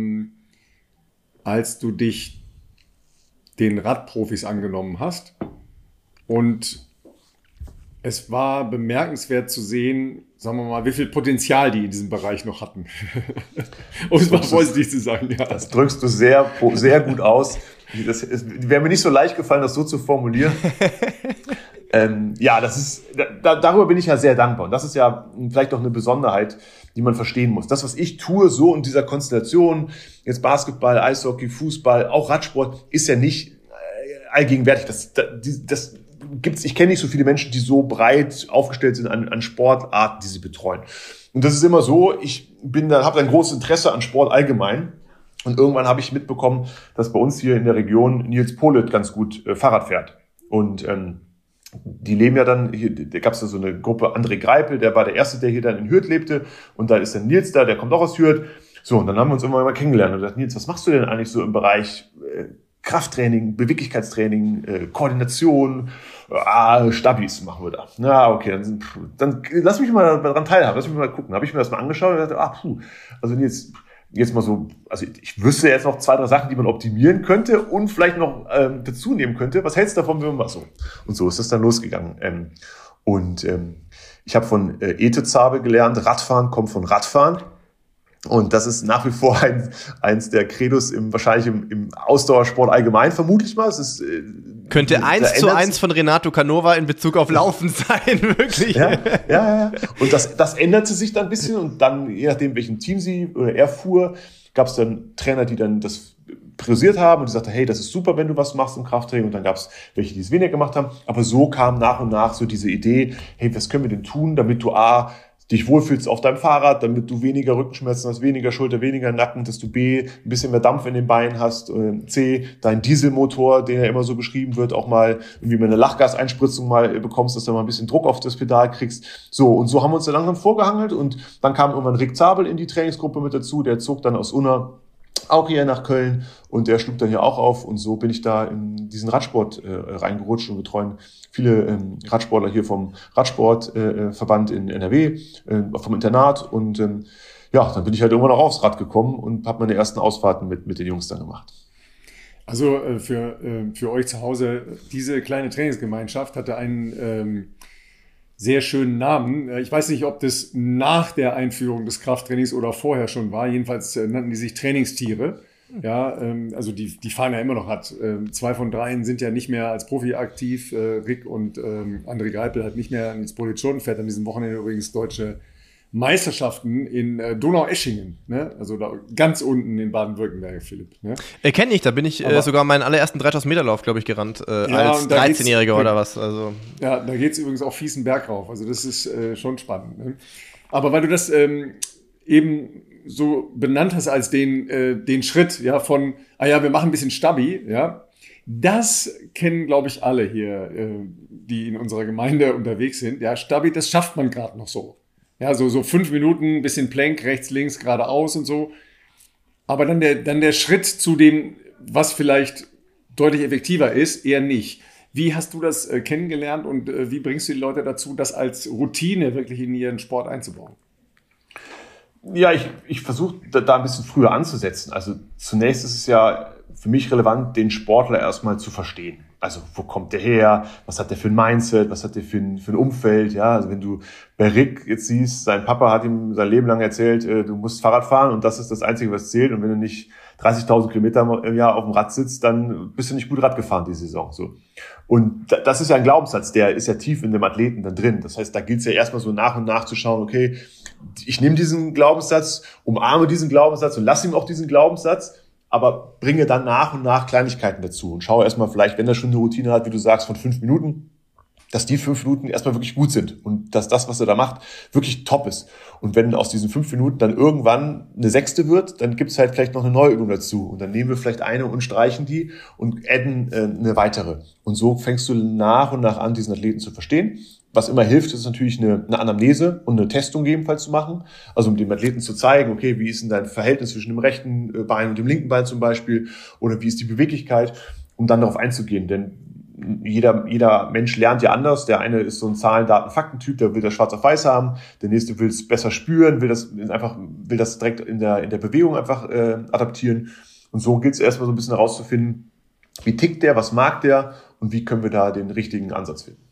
als du dich den Radprofis angenommen hast. Und es war bemerkenswert zu sehen, sagen wir mal, wie viel Potenzial die in diesem Bereich noch hatten. Um es mal vorsichtig zu sagen. Ja. Das drückst du sehr, sehr gut aus. Das wäre mir nicht so leicht gefallen, das so zu formulieren. ähm, ja, das ist, da, darüber bin ich ja sehr dankbar. Und das ist ja vielleicht auch eine Besonderheit, die man verstehen muss. Das, was ich tue, so in dieser Konstellation, jetzt Basketball, Eishockey, Fußball, auch Radsport, ist ja nicht allgegenwärtig. Das, das, das gibt's, ich kenne nicht so viele Menschen, die so breit aufgestellt sind an, an Sportarten, die sie betreuen. Und das ist immer so, ich bin da, habe ein großes Interesse an Sport allgemein. Und irgendwann habe ich mitbekommen, dass bei uns hier in der Region Nils Polit ganz gut äh, Fahrrad fährt. Und ähm, die leben ja dann, hier, da gab es ja so eine Gruppe, André Greipel, der war der Erste, der hier dann in Hürth lebte. Und da ist dann Nils da, der kommt auch aus Hürth. So, und dann haben wir uns irgendwann mal kennengelernt und gesagt, Nils, was machst du denn eigentlich so im Bereich äh, Krafttraining, Beweglichkeitstraining, äh, Koordination, ah, Stabis machen wir da. Na, okay, dann, dann lass mich mal daran teilhaben, lass mich mal gucken. Habe ich mir das mal angeschaut und dachte, ah, puh, also Nils, jetzt mal so, also ich wüsste jetzt noch zwei, drei Sachen, die man optimieren könnte und vielleicht noch ähm, dazu nehmen könnte. Was hältst du davon, wenn wir mal so? Und so ist das dann losgegangen. Ähm, und ähm, ich habe von äh, Ete Zabe gelernt, Radfahren kommt von Radfahren. Und das ist nach wie vor ein, eins der Credos im, wahrscheinlich im, im Ausdauersport allgemein, vermutlich mal. Es ist, äh, Könnte eins zu eins von Renato Canova in Bezug auf Laufen sein, wirklich. Ja, ja, ja. Und das, das änderte sich dann ein bisschen und dann, je nachdem, welchem Team sie oder er fuhr, gab es dann Trainer, die dann das priorisiert haben und die sagten, hey, das ist super, wenn du was machst im Krafttraining. Und dann gab es welche, die es weniger gemacht haben. Aber so kam nach und nach so diese Idee, hey, was können wir denn tun, damit du A, dich wohlfühlst auf deinem Fahrrad, damit du weniger Rückenschmerzen hast, weniger Schulter, weniger Nacken, dass du B, ein bisschen mehr Dampf in den Beinen hast, C, dein Dieselmotor, den ja immer so beschrieben wird, auch mal irgendwie mal eine Lachgaseinspritzung mal bekommst, dass du mal ein bisschen Druck auf das Pedal kriegst. So, und so haben wir uns dann langsam vorgehangelt und dann kam irgendwann Rick Zabel in die Trainingsgruppe mit dazu, der zog dann aus Unna auch hier nach Köln und der schlug dann hier auch auf und so bin ich da in diesen Radsport äh, reingerutscht und betreuen viele ähm, Radsportler hier vom Radsportverband äh, in N R W, äh, vom Internat und ähm, ja, dann bin ich halt irgendwann auch aufs Rad gekommen und habe meine ersten Ausfahrten mit, mit den Jungs dann gemacht. Also äh, für, äh, für euch zu Hause, diese kleine Trainingsgemeinschaft hatte einen ähm, sehr schönen Namen. Ich weiß nicht, ob das nach der Einführung des Krafttrainings oder vorher schon war. Jedenfalls äh, nannten die sich Trainingstiere. Ja, ähm, also die, die fahren ja immer noch Rad. Ähm, zwei von dreien sind ja nicht mehr als Profi aktiv. Äh, Rick und ähm, André Greipel hat nicht mehr ins Polit fährt an diesem Wochenende übrigens deutsche Meisterschaften in äh, Donaueschingen, ne? Also da ganz unten in Baden-Württemberg, Philipp. Ne? Äh, Kenne ich, da bin ich äh, sogar meinen allerersten dreitausend Meter Lauf, glaube ich, gerannt, äh, ja, als dreizehnjähriger oder was. Also. Ja, da geht's übrigens auch fiesen Berg rauf, also das ist äh, schon spannend. Ne? Aber weil du das ähm, eben so benannt hast als den, äh, den Schritt, ja, von, ah ja, wir machen ein bisschen Stabi, ja, das kennen, glaube ich, alle hier, äh, die in unserer Gemeinde unterwegs sind. Ja, Stabi, das schafft man gerade noch so. Ja, so, so fünf Minuten, ein bisschen Plank, rechts, links, geradeaus und so. Aber dann der, dann der Schritt zu dem, was vielleicht deutlich effektiver ist, eher nicht. Wie hast du das äh, kennengelernt und äh, wie bringst du die Leute dazu, das als Routine wirklich in ihren Sport einzubauen? Ja, ich, ich versuche da, da ein bisschen früher anzusetzen. Also zunächst ist es ja für mich relevant, den Sportler erstmal zu verstehen. Also wo kommt der her? Was hat der für ein Mindset? Was hat der für ein, für ein Umfeld? Ja, also wenn du bei Rick jetzt siehst, sein Papa hat ihm sein Leben lang erzählt, äh, du musst Fahrrad fahren und das ist das Einzige, was zählt. Und wenn du nicht dreißigtausend Kilometer im Jahr auf dem Rad sitzt, dann bist du nicht gut Rad gefahren die Saison. So. Und das ist ja ein Glaubenssatz, der ist ja tief in dem Athleten dann drin. Das heißt, da gilt es ja erstmal so nach und nach zu schauen, okay, ich nehme diesen Glaubenssatz, umarme diesen Glaubenssatz und lass ihm auch diesen Glaubenssatz, aber bringe dann nach und nach Kleinigkeiten dazu und schaue erstmal vielleicht, wenn er schon eine Routine hat, wie du sagst, von fünf Minuten, dass die fünf Minuten erstmal wirklich gut sind und dass das, was er da macht, wirklich top ist. Und wenn aus diesen fünf Minuten dann irgendwann eine sechste wird, dann gibt's halt vielleicht noch eine neue Übung dazu. Und dann nehmen wir vielleicht eine und streichen die und adden äh, eine weitere. Und so fängst du nach und nach an, diesen Athleten zu verstehen. Was immer hilft, ist natürlich eine, eine Anamnese und eine Testung ebenfalls zu machen. Also um dem Athleten zu zeigen, okay, wie ist denn dein Verhältnis zwischen dem rechten Bein und dem linken Bein zum Beispiel? Oder wie ist die Beweglichkeit? Um dann darauf einzugehen. Denn jeder, jeder Mensch lernt ja anders. Der eine ist so ein Zahlen, Daten, Fakten-Typ, der will das schwarz auf weiß haben. Der nächste will es besser spüren, will das einfach, will das direkt in der, in der Bewegung einfach äh, adaptieren. Und so gilt es erstmal so ein bisschen herauszufinden, wie tickt der, was mag der und wie können wir da den richtigen Ansatz finden.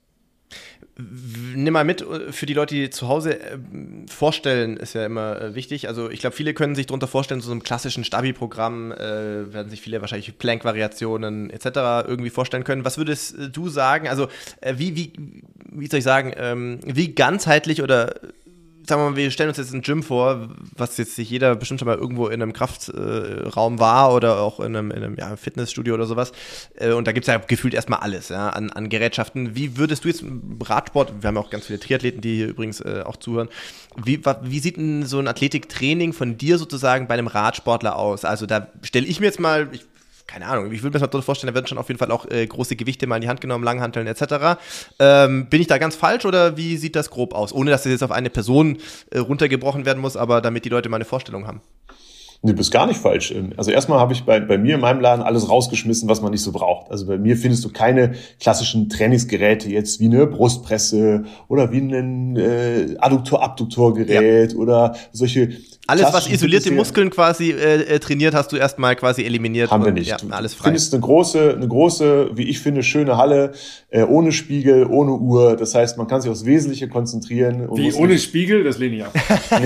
Nimm mal mit, für die Leute, die zu Hause äh, vorstellen, ist ja immer äh, wichtig. Also ich glaube, viele können sich darunter vorstellen, so einem klassischen Stabi-Programm äh, werden sich viele wahrscheinlich Plank-Variationen et cetera irgendwie vorstellen können. Was würdest du sagen, also äh, wie, wie, wie soll ich sagen, ähm, wie ganzheitlich oder sagen wir mal, wir stellen uns jetzt ein Gym vor, was jetzt sich jeder bestimmt schon mal irgendwo in einem Kraftraum äh, war oder auch in einem, in einem ja, Fitnessstudio oder sowas. Äh, und da gibt es ja gefühlt erstmal alles ja, an, an Gerätschaften. Wie würdest du jetzt im Radsport, wir haben ja auch ganz viele Triathleten, die hier übrigens äh, auch zuhören, wie, wie sieht denn so ein Athletiktraining von dir sozusagen bei einem Radsportler aus? Also da stelle ich mir jetzt mal, ich, keine Ahnung, ich würde mir das mal vorstellen, da werden schon auf jeden Fall auch äh, große Gewichte mal in die Hand genommen, Langhanteln et cetera. Ähm, bin ich da ganz falsch oder wie sieht das grob aus? Ohne, dass das jetzt auf eine Person äh, runtergebrochen werden muss, aber damit die Leute mal eine Vorstellung haben. Nee, du bist gar nicht falsch. Also erstmal habe ich bei, bei mir in meinem Laden alles rausgeschmissen, was man nicht so braucht. Also bei mir findest du keine klassischen Trainingsgeräte jetzt wie eine Brustpresse oder wie ein äh, Adduktor-Abduktorgerät ja. oder solche. Alles, was isolierte Muskeln quasi äh, trainiert, hast du erstmal quasi eliminiert. Haben wir nicht. Ja, alles frei. Du findest eine große, eine große, wie ich finde, schöne Halle, äh, ohne Spiegel, ohne Uhr. Das heißt, man kann sich aufs Wesentliche konzentrieren. Und wie, ohne nicht... Spiegel? Das lehne ich ab.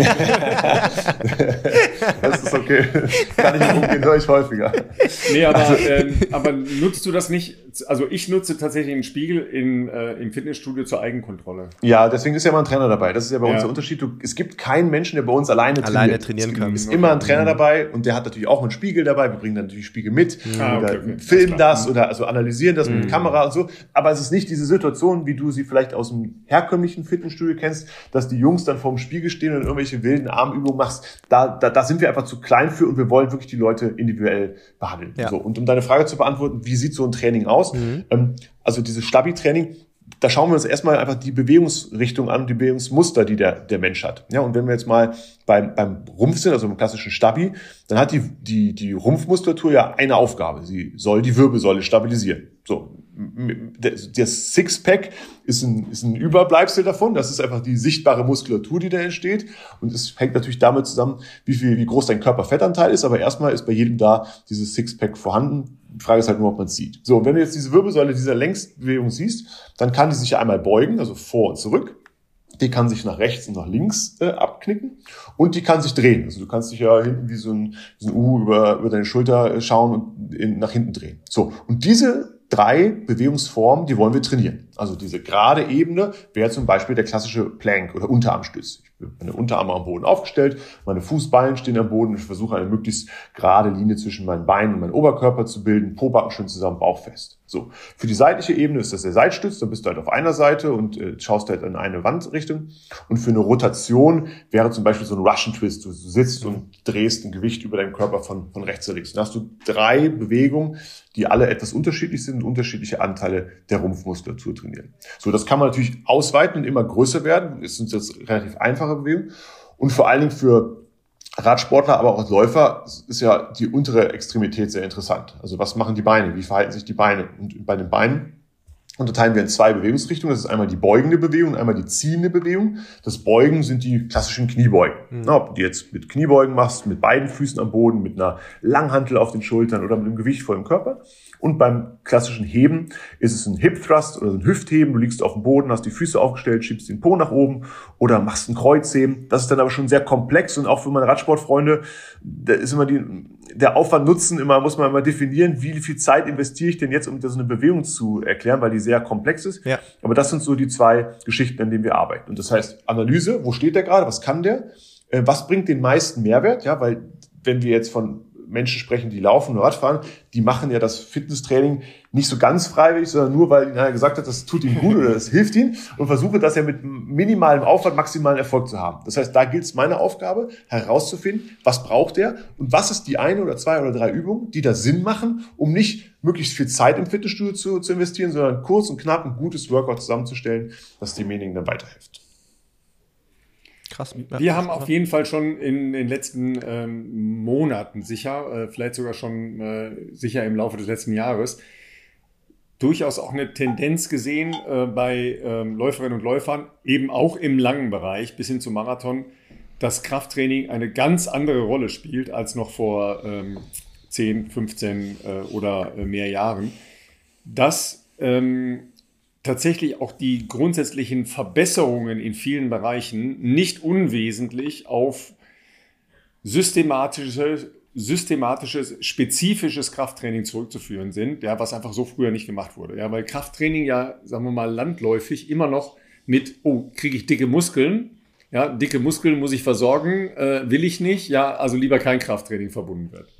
Das ist okay. Kann ich nicht umgehen, höre ich häufiger. Nee, aber, also, ähm, aber nutzt du das nicht? Also ich nutze tatsächlich einen Spiegel in, äh, im Fitnessstudio zur Eigenkontrolle. Ja, deswegen ist ja mal ein Trainer dabei. Das ist ja bei ja. uns der Unterschied. Du, es gibt keinen Menschen, der bei uns alleine trainiert. Alleine trainieren kann. Es ist immer ein Trainer dabei und der hat natürlich auch einen Spiegel dabei. Wir bringen dann natürlich Spiegel mit, ah, okay, okay. filmen das oder also analysieren das mhm. mit Kamera und so. Aber es ist nicht diese Situation, wie du sie vielleicht aus dem herkömmlichen Fitnessstudio kennst, dass die Jungs dann vorm Spiegel stehen und irgendwelche wilden Armübungen machst. Da, da, da sind wir einfach zu klein für und wir wollen wirklich die Leute individuell behandeln. Ja. So, und um deine Frage zu beantworten, wie sieht so ein Training aus? Mhm. Ähm, also dieses Stabi-Training, da schauen wir uns erstmal einfach die Bewegungsrichtung an, die Bewegungsmuster, die der, der Mensch hat. Ja, und wenn wir jetzt mal beim, beim Rumpf sind, also im klassischen Stabi, dann hat die, die, die Rumpfmuskulatur ja eine Aufgabe. Sie soll die Wirbelsäule stabilisieren. So. Das Sixpack ist ein, ist ein Überbleibsel davon. Das ist einfach die sichtbare Muskulatur, die da entsteht. Und es hängt natürlich damit zusammen, wie viel, wie groß dein Körperfettanteil ist. Aber erstmal ist bei jedem da dieses Sixpack vorhanden. Die Frage ist halt nur, ob man es sieht. So, und wenn du jetzt diese Wirbelsäule dieser Längsbewegung siehst, dann kann die sich ja einmal beugen, also vor und zurück. Die kann sich nach rechts und nach links äh, abknicken und die kann sich drehen. Also du kannst dich ja hinten wie so ein, wie so ein U über, über deine Schulter schauen und in, nach hinten drehen. So, und diese drei Bewegungsformen, die wollen wir trainieren. Also diese gerade Ebene wäre zum Beispiel der klassische Plank oder Unterarmstütz. Ich habe meine Unterarme am Boden aufgestellt, meine Fußballen stehen am Boden und ich versuche eine möglichst gerade Linie zwischen meinen Beinen und meinem Oberkörper zu bilden, Pobacken schön zusammen, Bauch fest. So, für die seitliche Ebene ist das der Seitstütz, da bist du halt auf einer Seite und äh, schaust halt in eine Wandrichtung. Und für eine Rotation wäre zum Beispiel so ein Russian Twist. Du, du sitzt und drehst ein Gewicht über deinen Körper von, von rechts zu links. Dann hast du drei Bewegungen, die alle etwas unterschiedlich sind und unterschiedliche Anteile der Rumpfmuskulatur trainieren. So, das kann man natürlich ausweiten und immer größer werden. Das sind jetzt relativ einfache Bewegungen. Und vor allen Dingen für Radsportler, aber auch Läufer ist ja die untere Extremität sehr interessant. Also was machen die Beine? Wie verhalten sich die Beine? Und bei den Beinen unterteilen wir in zwei Bewegungsrichtungen. Das ist einmal die beugende Bewegung und einmal die ziehende Bewegung. Das Beugen sind die klassischen Kniebeugen. Mhm. Na, ob du die jetzt mit Kniebeugen machst, mit beiden Füßen am Boden, mit einer Langhantel auf den Schultern oder mit einem Gewicht vor dem Körper. Und beim klassischen Heben ist es ein Hip Thrust oder ein Hüftheben. Du liegst auf dem Boden, hast die Füße aufgestellt, schiebst den Po nach oben oder machst ein Kreuzheben. Das ist dann aber schon sehr komplex und auch für meine Radsportfreunde, da ist immer die, der Aufwand Nutzen immer, muss man immer definieren, wie viel Zeit investiere ich denn jetzt, um das eine Bewegung zu erklären, weil die sehr komplex ist. Ja. Aber das sind so die zwei Geschichten, an denen wir arbeiten. Und das heißt Analyse, wo steht der gerade, was kann der, was bringt den meisten Mehrwert, ja, weil wenn wir jetzt von Menschen sprechen, die laufen und Radfahren, die machen ja das Fitnesstraining nicht so ganz freiwillig, sondern nur, weil ihnen einer gesagt hat, das tut ihm gut oder das hilft ihnen und versuche das ja mit minimalem Aufwand maximalen Erfolg zu haben. Das heißt, da gilt es meine Aufgabe, herauszufinden, was braucht der und was ist die eine oder zwei oder drei Übungen, die da Sinn machen, um nicht möglichst viel Zeit im Fitnessstudio zu, zu investieren, sondern kurz und knapp ein gutes Workout zusammenzustellen, das demjenigen dann weiterhilft. Krass. Ja, wir haben auf jeden Fall schon in den letzten ähm, Monaten sicher, äh, vielleicht sogar schon äh, sicher im Laufe des letzten Jahres, durchaus auch eine Tendenz gesehen äh, bei ähm, Läuferinnen und Läufern, eben auch im langen Bereich bis hin zum Marathon, dass Krafttraining eine ganz andere Rolle spielt als noch vor ähm, zehn, fünfzehn äh, oder äh, mehr Jahren. Dass ähm, tatsächlich auch die grundsätzlichen Verbesserungen in vielen Bereichen nicht unwesentlich auf systematische, systematisches, spezifisches Krafttraining zurückzuführen sind, ja, was einfach so früher nicht gemacht wurde. Ja, weil Krafttraining ja, sagen wir mal, landläufig immer noch mit, oh, kriege ich dicke Muskeln, Ja, dicke Muskeln muss ich versorgen, äh, will ich nicht. Ja, also lieber kein Krafttraining verbunden wird.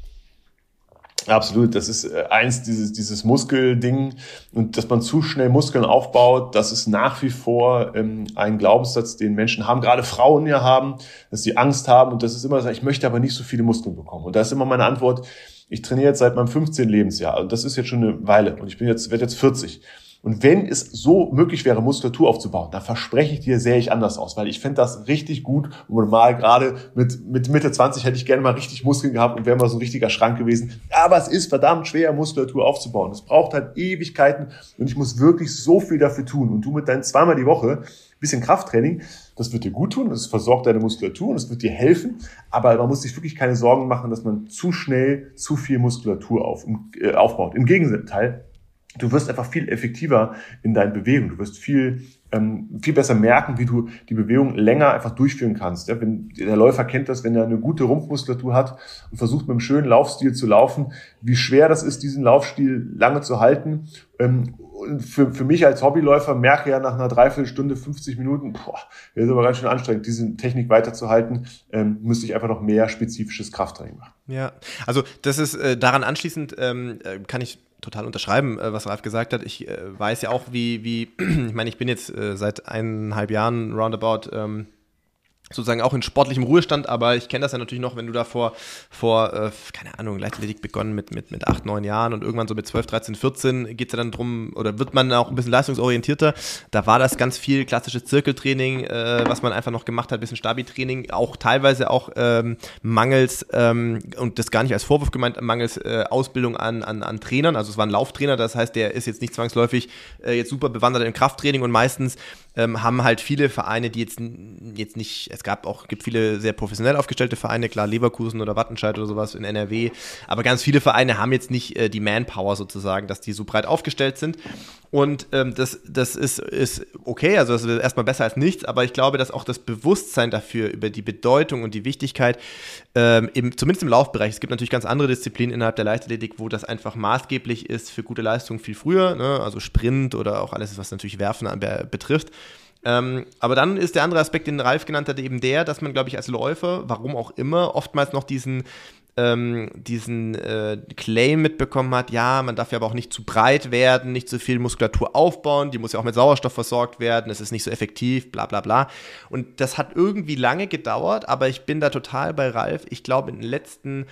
Absolut, das ist eins, dieses, dieses Muskelding, und dass man zu schnell Muskeln aufbaut, das ist nach wie vor ähm, ein Glaubenssatz, den Menschen haben, gerade Frauen ja haben, dass sie Angst haben, und das ist immer so, ich möchte aber nicht so viele Muskeln bekommen. Und da ist immer meine Antwort, ich trainiere jetzt seit meinem fünfzehnten Lebensjahr, und das ist jetzt schon eine Weile, und ich bin jetzt, werde jetzt vierzig. Und wenn es so möglich wäre, Muskulatur aufzubauen, dann verspreche ich dir, sähe ich anders aus, weil ich fände das richtig gut. Und mal gerade mit, mit Mitte zwanzig hätte ich gerne mal richtig Muskeln gehabt und wäre mal so ein richtiger Schrank gewesen. Aber es ist verdammt schwer, Muskulatur aufzubauen. Es braucht halt Ewigkeiten, und ich muss wirklich so viel dafür tun. Und du mit deinen zweimal die Woche bisschen Krafttraining, das wird dir gut tun, das versorgt deine Muskulatur und es wird dir helfen. Aber man muss sich wirklich keine Sorgen machen, dass man zu schnell zu viel Muskulatur auf, äh, aufbaut. Im Gegenteil, du wirst einfach viel effektiver in deinen Bewegungen. Du wirst viel ähm, viel besser merken, wie du die Bewegung länger einfach durchführen kannst. Ja, wenn der Läufer kennt das, wenn er eine gute Rumpfmuskulatur hat und versucht mit einem schönen Laufstil zu laufen, wie schwer das ist, diesen Laufstil lange zu halten. Ähm, und für, für mich als Hobbyläufer merke ja nach einer Dreiviertelstunde, fünfzig Minuten, boah, das ist aber ganz schön anstrengend, diese Technik weiterzuhalten, ähm, müsste ich einfach noch mehr spezifisches Krafttraining machen. Ja, also das ist äh, daran anschließend, ähm, kann ich total unterschreiben, äh, was Ralf gesagt hat. Ich äh, weiß ja auch, wie, wie ich meine, ich bin jetzt äh, seit eineinhalb Jahren roundabout ähm, sozusagen auch in sportlichem Ruhestand, aber ich kenne das ja natürlich noch, wenn du da vor, vor äh, keine Ahnung, Leichtathletik begonnen mit, mit, mit acht, neun Jahren und irgendwann so mit zwölf, dreizehn, vierzehn geht es ja dann drum, oder wird man auch ein bisschen leistungsorientierter. Da war das ganz viel klassisches Zirkeltraining, äh, was man einfach noch gemacht hat, ein bisschen Stabi-Training, auch teilweise auch ähm, mangels, ähm, und das gar nicht als Vorwurf gemeint, mangels äh, Ausbildung an, an, an Trainern, also es war ein Lauftrainer, das heißt, der ist jetzt nicht zwangsläufig äh, jetzt super bewandert im Krafttraining, und meistens ähm, haben halt viele Vereine, die jetzt, jetzt nicht, es gab auch, gibt viele sehr professionell aufgestellte Vereine, klar Leverkusen oder Wattenscheid oder sowas in N R W, aber ganz viele Vereine haben jetzt nicht äh, die Manpower sozusagen, dass die so breit aufgestellt sind, und ähm, das, das ist, ist okay, also das ist erstmal besser als nichts, aber ich glaube, dass auch das Bewusstsein dafür, über die Bedeutung und die Wichtigkeit, ähm, im, zumindest im Laufbereich, es gibt natürlich ganz andere Disziplinen innerhalb der Leichtathletik, wo das einfach maßgeblich ist für gute Leistung viel früher, ne? Also Sprint oder auch alles, was natürlich Werfen betrifft. Ähm, aber dann ist der andere Aspekt, den Ralf genannt hat, eben der, dass man, glaube ich, als Läufer, warum auch immer, oftmals noch diesen, ähm, diesen äh, Claim mitbekommen hat, ja, man darf ja aber auch nicht zu breit werden, nicht zu viel Muskulatur aufbauen, die muss ja auch mit Sauerstoff versorgt werden, es ist nicht so effektiv, bla bla bla. Und das hat irgendwie lange gedauert, aber ich bin da total bei Ralf. Ich glaube, in den letzten,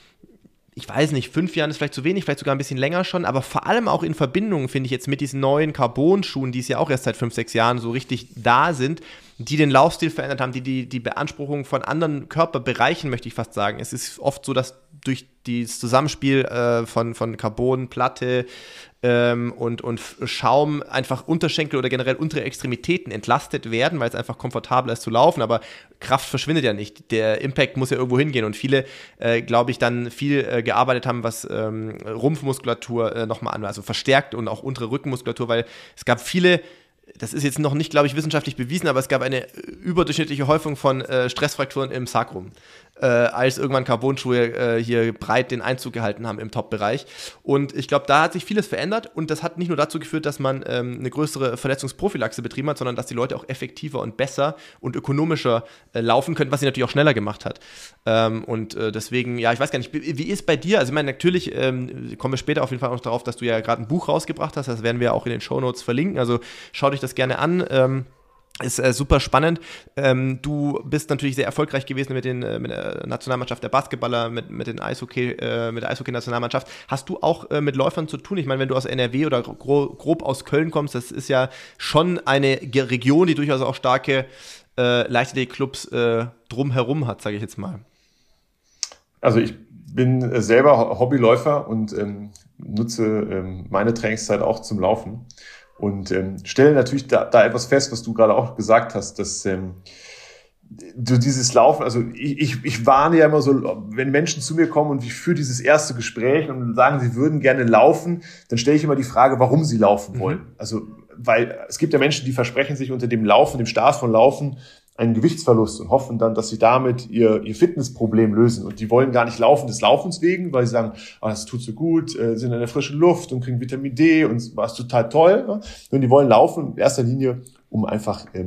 ich weiß nicht, fünf Jahren ist vielleicht zu wenig, vielleicht sogar ein bisschen länger schon, aber vor allem auch in Verbindung, finde ich, jetzt mit diesen neuen Carbon-Schuhen, die es ja auch erst seit fünf, sechs Jahren so richtig da sind, die den Laufstil verändert haben, die die, die Beanspruchung von anderen Körperbereichen, möchte ich fast sagen. Es ist oft so, dass durch das Zusammenspiel äh, von, von Carbon, Platte ähm, und, und Schaum einfach Unterschenkel oder generell untere Extremitäten entlastet werden, weil es einfach komfortabler ist zu laufen, aber Kraft verschwindet ja nicht. Der Impact muss ja irgendwo hingehen, und viele, äh, glaube ich, dann viel äh, gearbeitet haben, was ähm, Rumpfmuskulatur äh, nochmal an, also verstärkt, und auch untere Rückenmuskulatur, weil es gab viele, das ist jetzt noch nicht, glaube ich, wissenschaftlich bewiesen, aber es gab eine überdurchschnittliche Häufung von äh, Stressfrakturen im Sacrum, äh, als irgendwann Carbon-Schuhe äh, hier breit den Einzug gehalten haben im Top-Bereich. Und ich glaube, da hat sich vieles verändert, und das hat nicht nur dazu geführt, dass man ähm, eine größere Verletzungsprophylaxe betrieben hat, sondern dass die Leute auch effektiver und besser und ökonomischer äh, laufen können, was sie natürlich auch schneller gemacht hat. Ähm, und äh, deswegen, ja, ich weiß gar nicht, wie, wie ist bei dir? Also ich meine, natürlich ähm, kommen wir später auf jeden Fall auch darauf, dass du ja gerade ein Buch rausgebracht hast, das werden wir auch in den Shownotes verlinken, also schau dich das gerne an. Ähm, Ist äh, super spannend. Ähm, du bist natürlich sehr erfolgreich gewesen mit, den, äh, mit der Nationalmannschaft der Basketballer, mit, mit, den Eishockey, äh, mit der Eishockey-Nationalmannschaft. Hast du auch äh, mit Läufern zu tun? Ich meine, wenn du aus N R W oder gro- grob aus Köln kommst, das ist ja schon eine Ge- Region, die durchaus auch starke äh, Leichtathletik-Clubs äh, drumherum hat, sage ich jetzt mal. Also ich bin selber Hobbyläufer und ähm, nutze ähm, meine Trainingszeit auch zum Laufen. Und ähm, stelle natürlich da, da etwas fest, was du gerade auch gesagt hast, dass ähm, du dieses Laufen, also ich, ich, ich warne ja immer so, wenn Menschen zu mir kommen und ich führe dieses erste Gespräch und sagen, sie würden gerne laufen, dann stelle ich immer die Frage, warum sie laufen wollen. Mhm. Also, weil es gibt ja Menschen, die versprechen sich unter dem Laufen, dem Start von Laufen, einen Gewichtsverlust und hoffen dann, dass sie damit ihr, ihr Fitnessproblem lösen. Und die wollen gar nicht laufen des Laufens wegen, weil sie sagen, oh, das tut so gut, äh, sind in der frischen Luft und kriegen Vitamin D und war es total toll. Ne? Und die wollen laufen in erster Linie, um einfach ähm,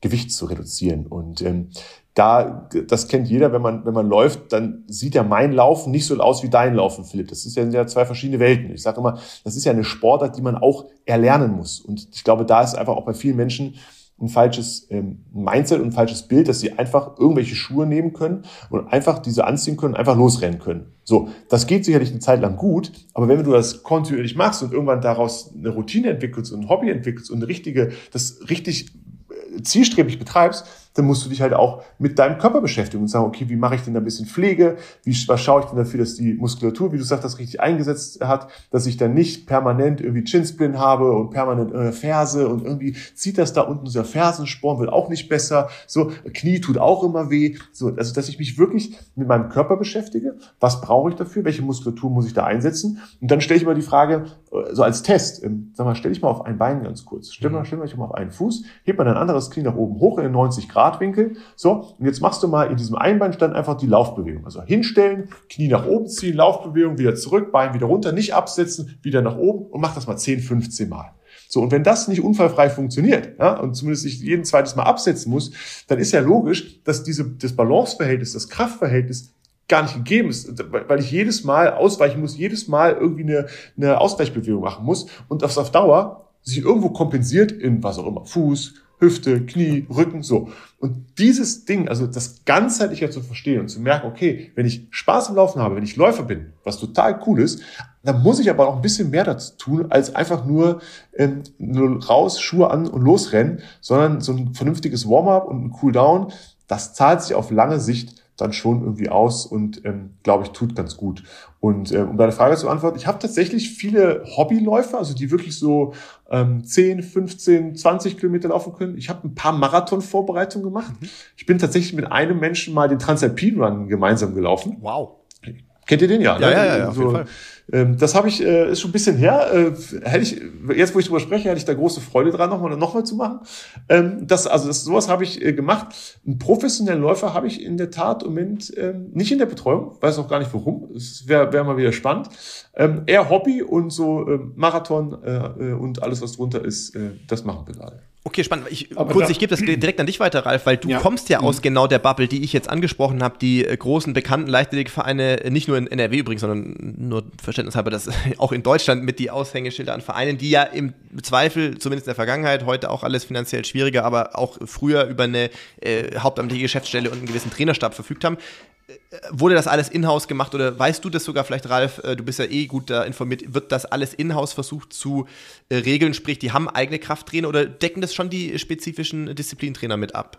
Gewicht zu reduzieren. Und ähm, da, das kennt jeder, wenn man wenn man läuft, dann sieht ja mein Laufen nicht so aus wie dein Laufen, Philipp. Das ist ja, sind ja zwei verschiedene Welten. Ich sage immer, das ist ja eine Sportart, die man auch erlernen muss. Und ich glaube, da ist einfach auch bei vielen Menschen ein falsches ähm, Mindset und ein falsches Bild, dass sie einfach irgendwelche Schuhe nehmen können und einfach diese anziehen können, einfach losrennen können. So, das geht sicherlich eine Zeit lang gut, aber wenn du das kontinuierlich machst und irgendwann daraus eine Routine entwickelst und ein Hobby entwickelst und eine richtige, das richtig zielstrebig betreibst, dann musst du dich halt auch mit deinem Körper beschäftigen und sagen, okay, wie mache ich denn da ein bisschen Pflege? Wie, was schaue ich denn dafür, dass die Muskulatur, wie du sagst, das richtig eingesetzt hat, dass ich dann nicht permanent irgendwie Chinsplin habe und permanent äh, Ferse und irgendwie zieht das da unten, dieser Fersensporn wird auch nicht besser. So, Knie tut auch immer weh. So, also, dass ich mich wirklich mit meinem Körper beschäftige. Was brauche ich dafür? Welche Muskulatur muss ich da einsetzen? Und dann stelle ich mal die Frage, so als Test, ähm, sag mal, stell dich mal auf ein Bein ganz kurz. Stell mal, stell mal, mal auf einen Fuß, heb mal dein anderes Knie nach oben hoch in den neunzig Grad Winkel. So, und jetzt machst du mal in diesem Einbeinstand einfach die Laufbewegung. Also hinstellen, Knie nach oben ziehen, Laufbewegung, wieder zurück, Bein wieder runter, nicht absetzen, wieder nach oben und mach das mal zehn, fünfzehn Mal. So, und wenn das nicht unfallfrei funktioniert, ja, und zumindest nicht jeden zweites Mal absetzen muss, dann ist ja logisch, dass diese, das Balanceverhältnis, das Kraftverhältnis gar nicht gegeben ist, weil ich jedes Mal ausweichen muss, jedes Mal irgendwie eine, eine Ausgleichsbewegung machen muss und das auf Dauer sich irgendwo kompensiert in was auch immer, Fuß, Hüfte, Knie, Rücken, so. Und dieses Ding, also das ganzheitlich zu verstehen und zu merken, okay, wenn ich Spaß im Laufen habe, wenn ich Läufer bin, was total cool ist, dann muss ich aber auch ein bisschen mehr dazu tun, als einfach nur, ähm, nur raus, Schuhe an und losrennen, sondern so ein vernünftiges Warm-up und ein Cooldown, das zahlt sich auf lange Sicht dann schon irgendwie aus und ähm, glaube ich, tut ganz gut. Und äh, um deine Frage zu beantworten, ich habe tatsächlich viele Hobbyläufer, also die wirklich so ähm, zehn, fünfzehn, zwanzig Kilometer laufen können. Ich habe ein paar Marathon-Vorbereitungen gemacht. Mhm. Ich bin tatsächlich mit einem Menschen mal den Transalpine Run gemeinsam gelaufen. Wow. Kennt ihr den ja? Ja, ne? ja, ja, ja, auf so, jeden Fall. Ähm, das habe ich, äh, ist schon ein bisschen her. Äh, hätte ich, jetzt wo ich drüber spreche, hätte ich da große Freude dran, nochmal noch mal zu machen. Ähm, das, also das, sowas habe ich äh, gemacht. Einen professionellen Läufer habe ich in der Tat im Moment ähm, nicht in der Betreuung. Weiß auch gar nicht warum. Es wäre wär mal wieder spannend. Ähm, eher Hobby und so äh, Marathon äh, und alles, was drunter ist, äh, das machen wir gerade. Okay, spannend. Ich, kurz, ich gebe das direkt an dich weiter, Ralf, weil du ja. kommst ja aus genau der Bubble, die ich jetzt angesprochen habe, die äh, großen, bekannten Leichtathletikvereine, nicht nur in N R W übrigens, sondern nur verständnishalber, dass auch in Deutschland mit die Aushängeschilder an Vereinen, die ja im Zweifel, zumindest in der Vergangenheit, heute auch alles finanziell schwieriger, aber auch früher über eine äh, hauptamtliche Geschäftsstelle und einen gewissen Trainerstab verfügt haben. Wurde das alles in-house gemacht oder weißt du das sogar vielleicht, Ralf, du bist ja eh gut da informiert, wird das alles in-house versucht zu äh, regeln, sprich, die haben eigene Krafttrainer oder decken das schon die spezifischen Disziplintrainer mit ab?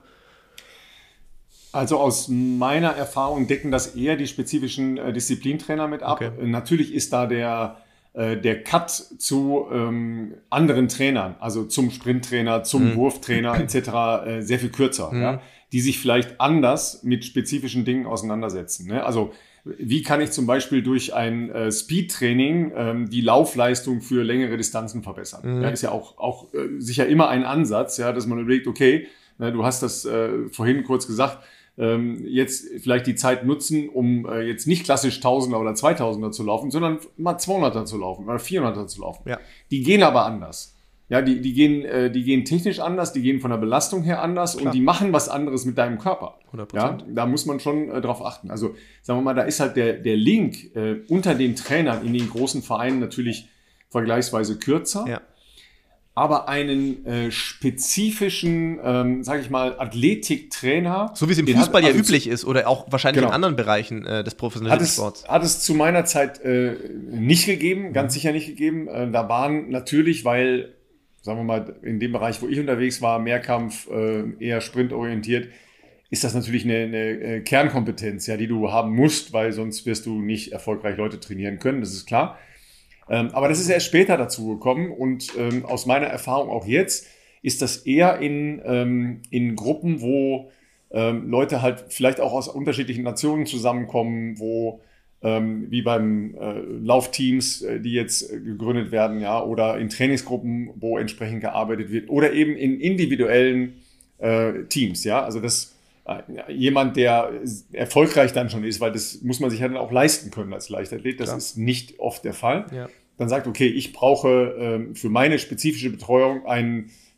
Also aus meiner Erfahrung decken das eher die spezifischen äh, Disziplintrainer mit ab. Okay. Natürlich ist da der, äh, der Cut zu ähm, anderen Trainern, also zum Sprinttrainer, zum mhm. Wurftrainer et cetera äh, sehr viel kürzer, mhm. ja, die sich vielleicht anders mit spezifischen Dingen auseinandersetzen. Ne? Also wie kann ich zum Beispiel durch ein äh, Speed-Training ähm, die Laufleistung für längere Distanzen verbessern? Mhm. Ja, ist ja auch, auch äh, sicher immer ein Ansatz, ja, dass man überlegt, okay, ne, du hast das äh, vorhin kurz gesagt, ähm, jetzt vielleicht die Zeit nutzen, um äh, jetzt nicht klassisch Tausender oder Zweitausender zu laufen, sondern mal zweihunderter zu laufen oder vierhunderter zu laufen. Ja. Die gehen aber anders. Ja, die, die gehen, äh, die gehen technisch anders, die gehen von der Belastung her anders. Klar. Und die machen was anderes mit deinem Körper. hundert Prozent. Ja, da muss man schon äh, drauf achten. Also, sagen wir mal, da ist halt der, der Link äh, unter den Trainern in den großen Vereinen natürlich vergleichsweise kürzer. Ja. Aber einen äh, spezifischen, ähm, sage ich mal, Athletiktrainer. So wie es im Fußball hat, also ja üblich ist oder auch wahrscheinlich genau. in anderen Bereichen äh, des professionellen hat es, Sports. Hat es zu meiner Zeit äh, nicht gegeben, ganz mhm. sicher nicht gegeben. Äh, da waren natürlich, weil sagen wir mal, in dem Bereich, wo ich unterwegs war, Mehrkampf, äh, eher sprintorientiert, ist das natürlich eine, eine Kernkompetenz, ja, die du haben musst, weil sonst wirst du nicht erfolgreich Leute trainieren können, das ist klar. Ähm, aber das ist erst später dazu gekommen und ähm, aus meiner Erfahrung auch jetzt ist das eher in, ähm, in Gruppen, wo ähm, Leute halt vielleicht auch aus unterschiedlichen Nationen zusammenkommen, wo Ähm, wie beim äh, Laufteams, äh, die jetzt äh, gegründet werden, ja, oder in Trainingsgruppen, wo entsprechend gearbeitet wird, oder eben in individuellen äh, Teams, ja, also das äh, jemand, der erfolgreich dann schon ist, weil das muss man sich ja dann auch leisten können als Leichtathlet, das Klar. ist nicht oft der Fall, ja. Dann sagt, okay, ich brauche äh, für meine spezifische Betreuung einen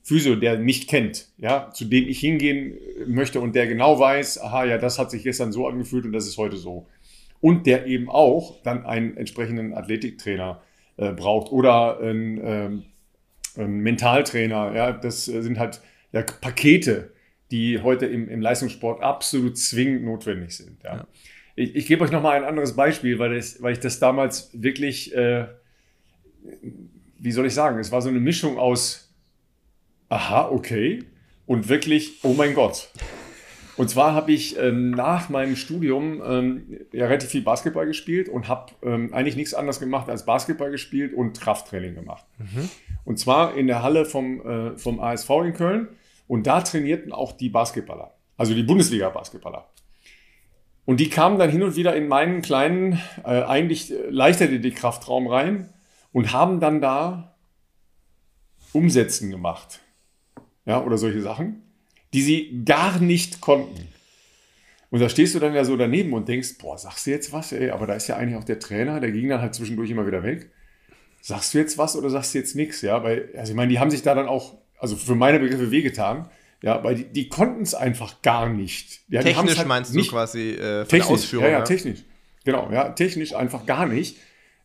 Physio, der mich kennt, ja, zu dem ich hingehen möchte und der genau weiß, aha, ja, das hat sich gestern so angefühlt und das ist heute so. Und der eben auch dann einen entsprechenden Athletiktrainer äh, braucht oder einen, ähm, einen Mentaltrainer. Ja, das sind halt ja, Pakete, die heute im, im Leistungssport absolut zwingend notwendig sind. Ja. Ja. Ich, ich gebe euch nochmal ein anderes Beispiel, weil, das, weil ich das damals wirklich, äh, wie soll ich sagen, es war so eine Mischung aus aha, okay. Und wirklich, oh mein Gott. Und zwar habe ich ähm, nach meinem Studium ähm, ja relativ viel Basketball gespielt und habe ähm, eigentlich nichts anderes gemacht als Basketball gespielt und Krafttraining gemacht. Mhm. Und zwar in der Halle vom, äh, vom A S V in Köln. Und da trainierten auch die Basketballer, also die Bundesliga-Basketballer. Und die kamen dann hin und wieder in meinen kleinen, äh, eigentlich Leichtathletik-Kraftraum rein und haben dann da Umsätzen gemacht. Ja, oder solche Sachen, die sie gar nicht konnten. Und da stehst du dann ja so daneben und denkst, boah, sagst du jetzt was? Ey, aber da ist ja eigentlich auch der Trainer, der ging dann halt zwischendurch immer wieder weg. Sagst du jetzt was oder sagst du jetzt nichts? Ja, weil, also ich meine, die haben sich da dann auch, also für meine Begriffe wehgetan, ja, weil die, die konnten es einfach gar nicht. Ja, technisch halt meinst nicht, du quasi äh, von technisch, der Ausführung? Ja, ja, ja, technisch. Genau, ja, technisch einfach gar nicht.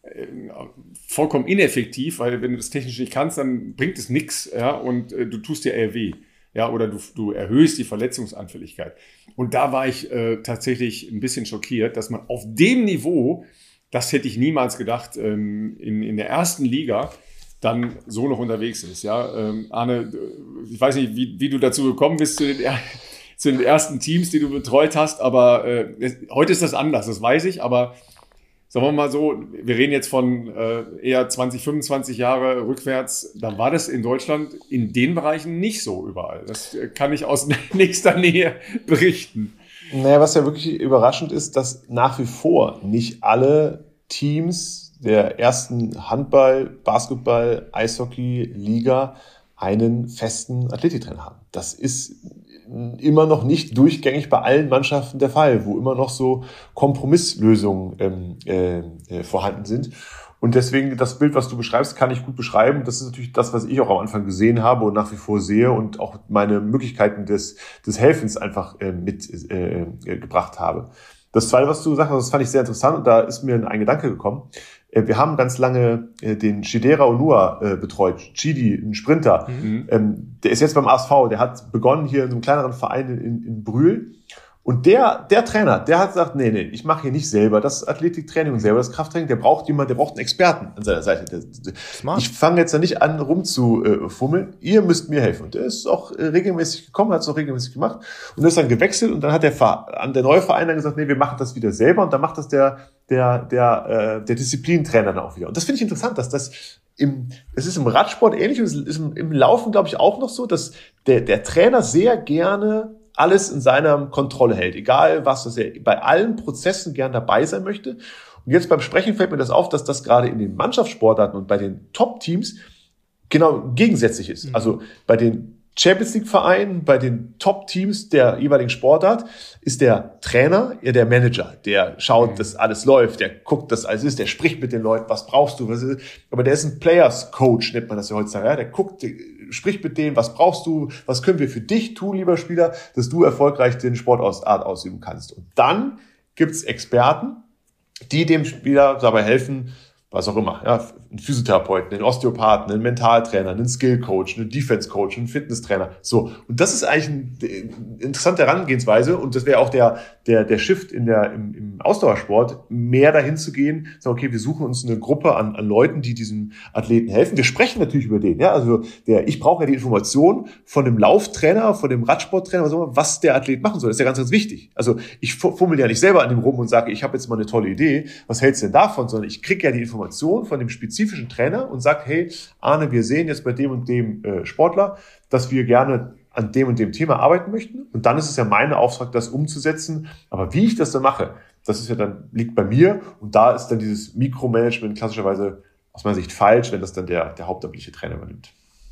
Vollkommen ineffektiv, weil wenn du das technisch nicht kannst, dann bringt es nichts, ja, und äh, du tust dir eher weh, ja, oder du, du erhöhst die Verletzungsanfälligkeit. Und da war ich äh, tatsächlich ein bisschen schockiert, dass man auf dem Niveau, das hätte ich niemals gedacht, ähm, in, in der ersten Liga dann so noch unterwegs ist, ja. Ähm, Arne, ich weiß nicht, wie, wie du dazu gekommen bist zu den, zu den ersten Teams, die du betreut hast, aber äh, heute ist das anders, das weiß ich, aber sagen wir mal so, wir reden jetzt von äh, eher zwanzig, fünfundzwanzig Jahre rückwärts, da war das in Deutschland in den Bereichen nicht so überall. Das kann ich aus nächster Nähe berichten. Naja, was ja wirklich überraschend ist, dass nach wie vor nicht alle Teams der ersten Handball-, Basketball-, Eishockey-Liga einen festen Athletiktrainer haben. Das ist immer noch nicht durchgängig bei allen Mannschaften der Fall, wo immer noch so Kompromisslösungen ähm, äh, vorhanden sind. Und deswegen das Bild, was du beschreibst, kann ich gut beschreiben. Das ist natürlich das, was ich auch am Anfang gesehen habe und nach wie vor sehe und auch meine Möglichkeiten des, des Helfens einfach äh, mit äh, gebracht habe. Das Zweite, was du gesagt hast, das fand ich sehr interessant und da ist mir ein Gedanke gekommen. Wir haben ganz lange den Chidera Onua betreut, Chidi, ein Sprinter. Mhm. Der ist jetzt beim A S V, der hat begonnen hier in einem kleineren Verein in, in Brühl. Und der, der Trainer, der hat gesagt, nee, nee, ich mache hier nicht selber das Athletiktraining und selber das Krafttraining. Der braucht jemanden, der braucht einen Experten an seiner Seite. Smart. Ich fange jetzt da nicht an, rumzufummeln. Ihr müsst mir helfen. Und der ist auch regelmäßig gekommen, hat es auch regelmäßig gemacht. Und ist dann gewechselt und dann hat der, an der neue Verein dann gesagt, nee, wir machen das wieder selber. Und dann macht das der, der, der, der Disziplintrainer dann auch wieder. Und das finde ich interessant, dass das im, es ist im Radsport ähnlich und es ist im, im Laufen, glaube ich, auch noch so, dass der, der Trainer sehr gerne alles in seiner Kontrolle hält, egal was, dass er bei allen Prozessen gern dabei sein möchte. Und jetzt beim Sprechen fällt mir das auf, dass das gerade in den Mannschaftssportarten und bei den Top-Teams genau gegensätzlich ist. Mhm. Also bei den Champions League-Vereinen, bei den Top-Teams der jeweiligen Sportart ist der Trainer ja der Manager, der schaut, mhm. dass alles läuft, der guckt, dass alles ist, der spricht mit den Leuten, was brauchst du, was ist, aber der ist ein Players-Coach, nennt man das ja heutzutage, ja? Der guckt, der spricht mit denen, was brauchst du, was können wir für dich tun, lieber Spieler, dass du erfolgreich den Sportart ausüben kannst. Und dann gibt's Experten, die dem Spieler dabei helfen, was auch immer, ja, einen Physiotherapeuten, einen Osteopathen, einen Mentaltrainer, einen Skillcoach, einen Defense-Coach, einen Fitnesstrainer. So. Und das ist eigentlich eine interessante Herangehensweise und das wäre auch der, der, der Shift in der, im, im Ausdauersport, mehr dahin zu gehen, sagen, okay, wir suchen uns eine Gruppe an, an Leuten, die diesem Athleten helfen. Wir sprechen natürlich über den, ja, also der, ich brauche ja die Information von dem Lauftrainer, von dem Radsporttrainer, was, auch immer, was der Athlet machen soll. Das ist ja ganz, ganz wichtig. Also ich fummel ja nicht selber an dem rum und sage, ich habe jetzt mal eine tolle Idee, was hältst du denn davon, sondern ich kriege ja die Information von dem spezifischen Trainer und sagt, hey, Arne, wir sehen jetzt bei dem und dem äh, Sportler, dass wir gerne an dem und dem Thema arbeiten möchten. Und dann ist es ja mein Auftrag, das umzusetzen. Aber wie ich das dann mache, das ist ja dann, liegt bei mir. Und da ist dann dieses Mikromanagement klassischerweise aus meiner Sicht falsch, wenn das dann der, der hauptamtliche Trainer übernimmt.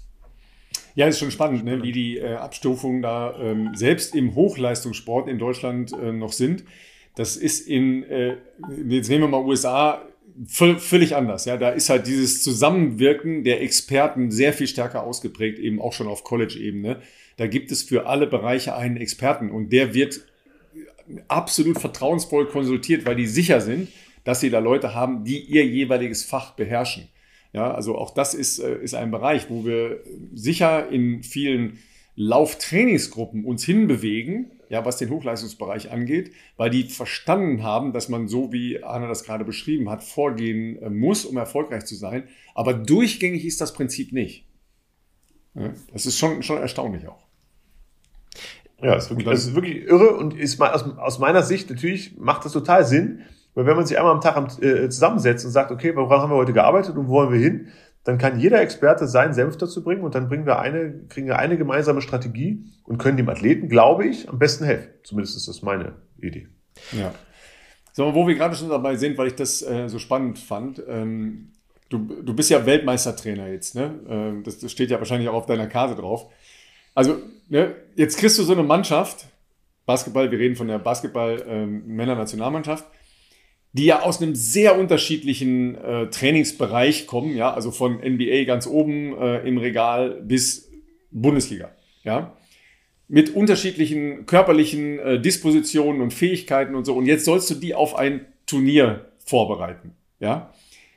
Ja, ist schon spannend, ne, wie die äh, Abstufungen da ähm, selbst im Hochleistungssport in Deutschland äh, noch sind. Das ist in, äh, jetzt nehmen wir mal U S A, völlig anders. Ja, da ist halt dieses Zusammenwirken der Experten sehr viel stärker ausgeprägt, eben auch schon auf College-Ebene. Da gibt es für alle Bereiche einen Experten und der wird absolut vertrauensvoll konsultiert, weil die sicher sind, dass sie da Leute haben, die ihr jeweiliges Fach beherrschen. Ja, also auch das ist, ist ein Bereich, wo wir sicher in vielen Lauftrainingsgruppen uns hinbewegen, ja, was den Hochleistungsbereich angeht, weil die verstanden haben, dass man, so wie Arne das gerade beschrieben hat, vorgehen muss, um erfolgreich zu sein. Aber durchgängig ist das Prinzip nicht. Ja, das ist schon, schon erstaunlich auch. Ja, es ist wirklich, das ist wirklich irre und ist aus, aus meiner Sicht natürlich macht das total Sinn, weil wenn man sich einmal am Tag äh, zusammensetzt und sagt, okay, woran haben wir heute gearbeitet und wo wollen wir hin, dann kann jeder Experte seinen Senf dazu bringen und dann bringen wir eine, kriegen wir eine gemeinsame Strategie und können dem Athleten, glaube ich, am besten helfen. Zumindest ist das meine Idee. Ja. So, wo wir gerade schon dabei sind, weil ich das äh, so spannend fand, ähm, du, du bist ja Weltmeistertrainer jetzt, ne? Äh, das, das steht ja wahrscheinlich auch auf deiner Karte drauf. Also, ne, jetzt kriegst du so eine Mannschaft, Basketball, wir reden von der Basketball-Männer-Nationalmannschaft, die ja aus einem sehr unterschiedlichen äh, Trainingsbereich kommen, ja, also von N B A ganz oben äh, im Regal bis Bundesliga, ja, mit unterschiedlichen körperlichen äh, Dispositionen und Fähigkeiten und so. Und jetzt sollst du die auf ein Turnier vorbereiten, ja.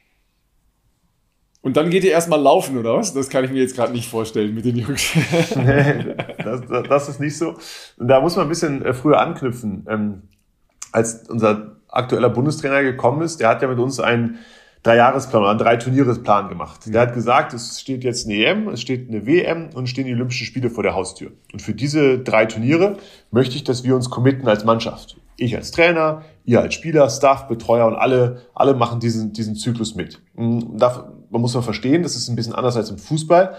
Und dann geht ihr erstmal laufen, oder was? Das kann ich mir jetzt gerade nicht vorstellen mit den Jungs. das, das, das ist nicht so. Und da muss man ein bisschen äh, früher anknüpfen. Ähm, als unser aktueller Bundestrainer gekommen ist, der hat ja mit uns einen Dreijahresplan oder einen Drei-Turniere-Plan gemacht. Der hat gesagt, es steht jetzt eine E M, es steht eine W M und stehen die Olympischen Spiele vor der Haustür. Und für diese drei Turniere möchte ich, dass wir uns committen als Mannschaft. Ich als Trainer, ihr als Spieler, Staff, Betreuer und alle, alle machen diesen, diesen Zyklus mit. Man muss man verstehen, das ist ein bisschen anders als im Fußball.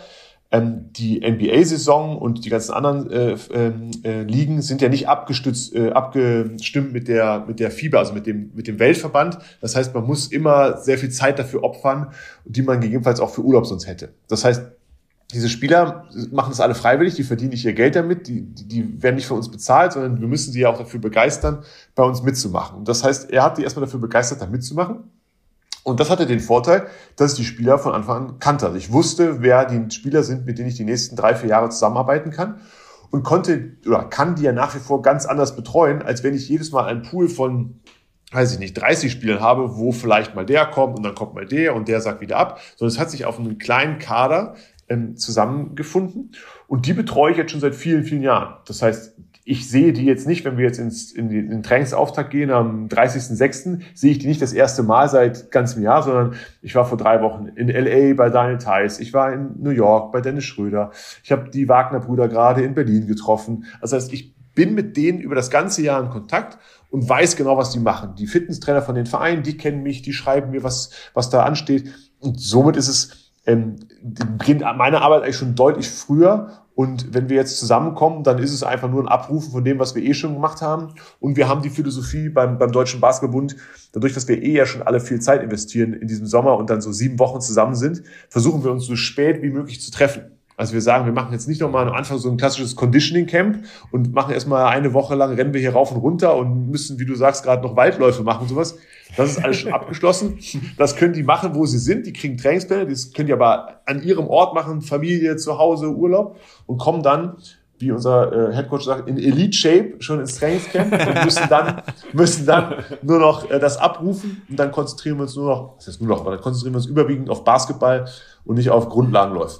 Die N B A-Saison und die ganzen anderen äh, äh, Ligen sind ja nicht abgestützt, äh, abgestimmt mit der mit der FIBA, also mit dem mit dem Weltverband. Das heißt, man muss immer sehr viel Zeit dafür opfern, die man gegebenenfalls auch für Urlaub sonst hätte. Das heißt, diese Spieler machen das alle freiwillig, die verdienen nicht ihr Geld damit, die, die, die werden nicht von uns bezahlt, sondern wir müssen sie ja auch dafür begeistern, bei uns mitzumachen. Das heißt, er hat die erstmal dafür begeistert, da mitzumachen. Und das hatte den Vorteil, dass ich die Spieler von Anfang an kannte. Also ich wusste, wer die Spieler sind, mit denen ich die nächsten drei, vier Jahre zusammenarbeiten kann und konnte oder kann die ja nach wie vor ganz anders betreuen, als wenn ich jedes Mal einen Pool von, weiß ich nicht, dreißig Spielern habe, wo vielleicht mal der kommt und dann kommt mal der und der sagt wieder ab. Sondern es hat sich auf einen kleinen Kader ähm, zusammengefunden und die betreue ich jetzt schon seit vielen, vielen Jahren. Das heißt, ich sehe die jetzt nicht, wenn wir jetzt ins, in den, in den Trainingsauftakt gehen am dreißigsten sechsten sehe ich die nicht das erste Mal seit ganzem Jahr, sondern ich war vor drei Wochen in L A bei Daniel Theiss, ich war in New York bei Dennis Schröder, ich habe die Wagner-Brüder gerade in Berlin getroffen. Das heißt, ich bin mit denen über das ganze Jahr in Kontakt und weiß genau, was die machen. Die Fitnesstrainer von den Vereinen, die kennen mich, die schreiben mir, was, was da ansteht. Und somit ist es, ähm, beginnt meine Arbeit eigentlich schon deutlich früher. Und wenn wir jetzt zusammenkommen, dann ist es einfach nur ein Abrufen von dem, was wir eh schon gemacht haben. Und wir haben die Philosophie beim, beim Deutschen Basketballbund, dadurch, dass wir eh ja schon alle viel Zeit investieren in diesem Sommer und dann so sieben Wochen zusammen sind, versuchen wir uns so spät wie möglich zu treffen. Also wir sagen, wir machen jetzt nicht nochmal am Anfang so ein klassisches Conditioning-Camp und machen erstmal eine Woche lang, rennen wir hier rauf und runter und müssen, wie du sagst, gerade noch Waldläufe machen und sowas. Das ist alles schon abgeschlossen. Das können die machen, wo sie sind. Die kriegen Trainingspläne. Das können die aber an ihrem Ort machen, Familie, zu Hause, Urlaub und kommen dann, wie unser äh, Headcoach sagt, in Elite-Shape schon ins Trainingscamp und müssen dann, müssen dann nur noch äh, das abrufen und dann konzentrieren wir uns nur noch, das heißt nur noch, aber dann konzentrieren wir uns überwiegend auf Basketball und nicht auf Grundlagenläufe.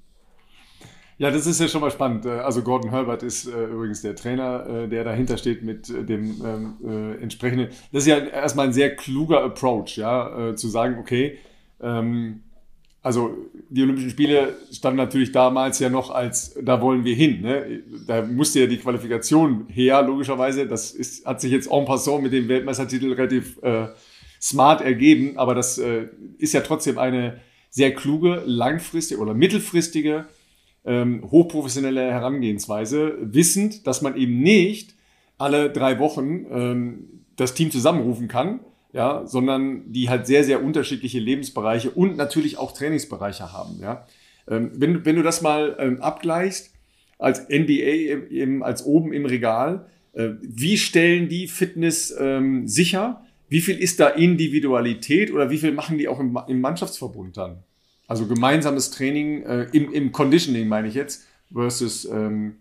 Ja, das ist ja schon mal spannend. Also Gordon Herbert ist äh, übrigens der Trainer, äh, der dahinter steht mit äh, dem ähm, äh, entsprechenden. Das ist ja erstmal ein sehr kluger Approach, ja, äh, zu sagen, okay, ähm, also die Olympischen Spiele standen natürlich damals ja noch als, da wollen wir hin. Ne? Da musste ja die Qualifikation her, logischerweise. Das ist, hat sich jetzt en passant mit dem Weltmeistertitel relativ äh, smart ergeben, aber das äh, ist ja trotzdem eine sehr kluge, langfristige oder mittelfristige Ähm, hochprofessionelle Herangehensweise, wissend, dass man eben nicht alle drei Wochen ähm, das Team zusammenrufen kann, ja, sondern die halt sehr, sehr unterschiedliche Lebensbereiche und natürlich auch Trainingsbereiche haben. Ja. Ähm, wenn, wenn du das mal ähm, abgleichst, als N B A eben als oben im Regal, äh, wie stellen die Fitness ähm, sicher? wie viel ist da Individualität oder wie viel machen die auch im, im Mannschaftsverbund dann? Also gemeinsames Training, äh, im, im Conditioning meine ich jetzt, versus ähm,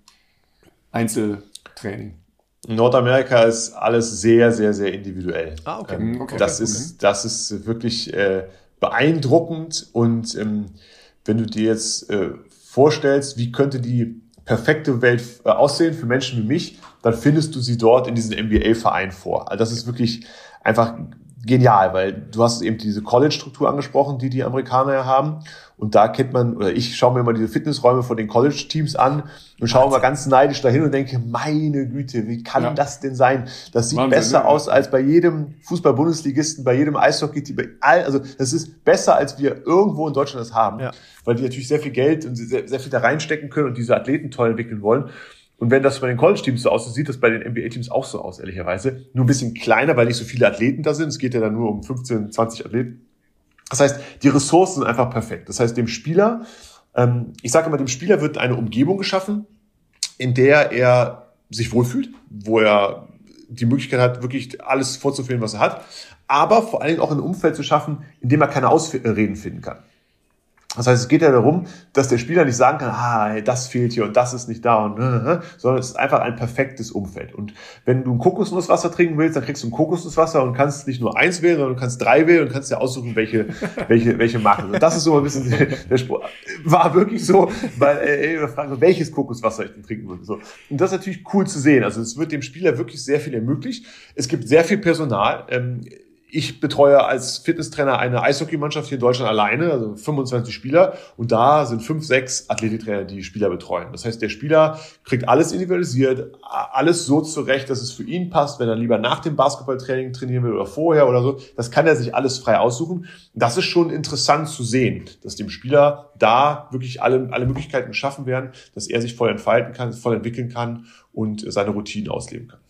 Einzeltraining. In Nordamerika ist alles sehr, sehr, sehr individuell. Ah, okay. Ähm, okay das, okay. Ist, das ist wirklich äh, beeindruckend. Und ähm, wenn du dir jetzt äh, vorstellst, wie könnte die perfekte Welt äh, aussehen für Menschen wie mich, dann findest du sie dort in diesen N B A-Verein vor. Also das ist wirklich einfach genial, weil du hast eben diese College-Struktur angesprochen, die die Amerikaner ja haben. Und da kennt man, oder ich schaue mir immer diese Fitnessräume von den College-Teams an und schaue mal ganz neidisch dahin und denke, meine Güte, wie kann ja. das denn sein? Das sieht Wahnsinn, besser ne? aus als bei jedem Fußball-Bundesligisten, bei jedem Eishockey, bei all, also das ist besser, als wir irgendwo in Deutschland das haben, ja. weil die natürlich sehr viel Geld und sehr, sehr viel da reinstecken können und diese Athleten toll entwickeln wollen. Und wenn das bei den College-Teams so aussieht, sieht das bei den N B A-Teams auch so aus, ehrlicherweise. Nur ein bisschen kleiner, weil nicht so viele Athleten da sind. Es geht ja dann nur um fünfzehn, zwanzig Athleten. Das heißt, die Ressourcen sind einfach perfekt. Das heißt, dem Spieler, ähm, ich sage immer, dem Spieler wird eine Umgebung geschaffen, in der er sich wohlfühlt, wo er die Möglichkeit hat, wirklich alles vorzuführen, was er hat, aber vor allen Dingen auch ein Umfeld zu schaffen, in dem er keine Ausreden finden kann. Das heißt, es geht ja darum, dass der Spieler nicht sagen kann, ah, das fehlt hier und das ist nicht da, und, sondern es ist einfach ein perfektes Umfeld. Und wenn du ein Kokosnusswasser trinken willst, dann kriegst du ein Kokosnusswasser und kannst nicht nur eins wählen, sondern du kannst drei wählen und kannst dir aussuchen, welche, welche, welche Marke. Und das ist so ein bisschen der Spruch. War wirklich so, weil ey, wir fragen, welches Kokoswasser ich denn trinken würde. So. Und das ist natürlich cool zu sehen. Also es wird dem Spieler wirklich sehr viel ermöglicht. Es gibt sehr viel Personal. Ähm, Ich betreue als Fitnesstrainer eine Eishockeymannschaft hier in Deutschland alleine, also fünfundzwanzig Spieler. Und da sind fünf, sechs Athletiktrainer, die Spieler betreuen. Das heißt, der Spieler kriegt alles individualisiert, alles so zurecht, dass es für ihn passt, wenn er lieber nach dem Basketballtraining trainieren will oder vorher oder so. Das kann er sich alles frei aussuchen. Das ist schon interessant zu sehen, dass dem Spieler da wirklich alle, alle Möglichkeiten geschaffen werden, dass er sich voll entfalten kann, voll entwickeln kann und seine Routinen ausleben kann.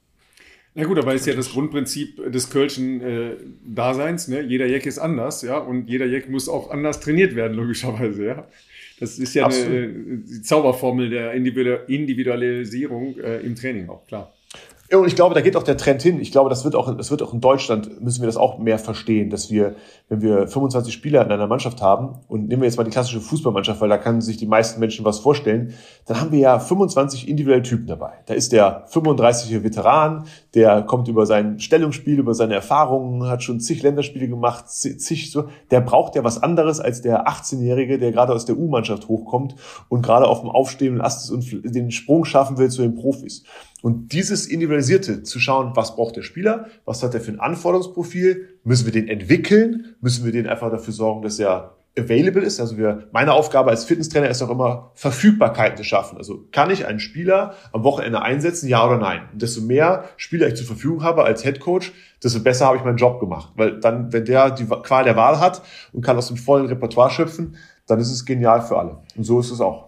Na gut, aber ist ja das Grundprinzip des Kölschen äh, Daseins, ne? Jeder Jack ist anders, ja, und jeder Jack muss auch anders trainiert werden, logischerweise, ja. Das ist ja eine, die Zauberformel der Individualisierung äh, im Training auch, klar. Ja, und ich glaube, da geht auch der Trend hin. Ich glaube, das wird auch, das wird auch in Deutschland, müssen wir das auch mehr verstehen, dass wir, wenn wir fünfundzwanzig Spieler in einer Mannschaft haben, und nehmen wir jetzt mal die klassische Fußballmannschaft, weil da können sich die meisten Menschen was vorstellen, dann haben wir ja fünfundzwanzig individuelle Typen dabei. Da ist der fünfunddreißige Veteran, der kommt über sein Stellungsspiel, über seine Erfahrungen, hat schon zig Länderspiele gemacht, zig so. Der braucht ja was anderes als der achtzehnjährige, der gerade aus der U-Mannschaft hochkommt und gerade auf dem aufstehenden Ast ist und den Sprung schaffen will zu den Profis. Und dieses Individualisierte, zu schauen, was braucht der Spieler, was hat er für ein Anforderungsprofil, müssen wir den entwickeln, müssen wir den einfach dafür sorgen, dass er available ist. Also wir, meine Aufgabe als Fitnesstrainer ist auch immer, Verfügbarkeiten zu schaffen. Also kann ich einen Spieler am Wochenende einsetzen, ja oder nein? Und desto mehr Spieler ich zur Verfügung habe als Headcoach, desto besser habe ich meinen Job gemacht. Weil dann, wenn der die Qual der Wahl hat und kann aus dem vollen Repertoire schöpfen, dann ist es genial für alle. Und so ist es auch.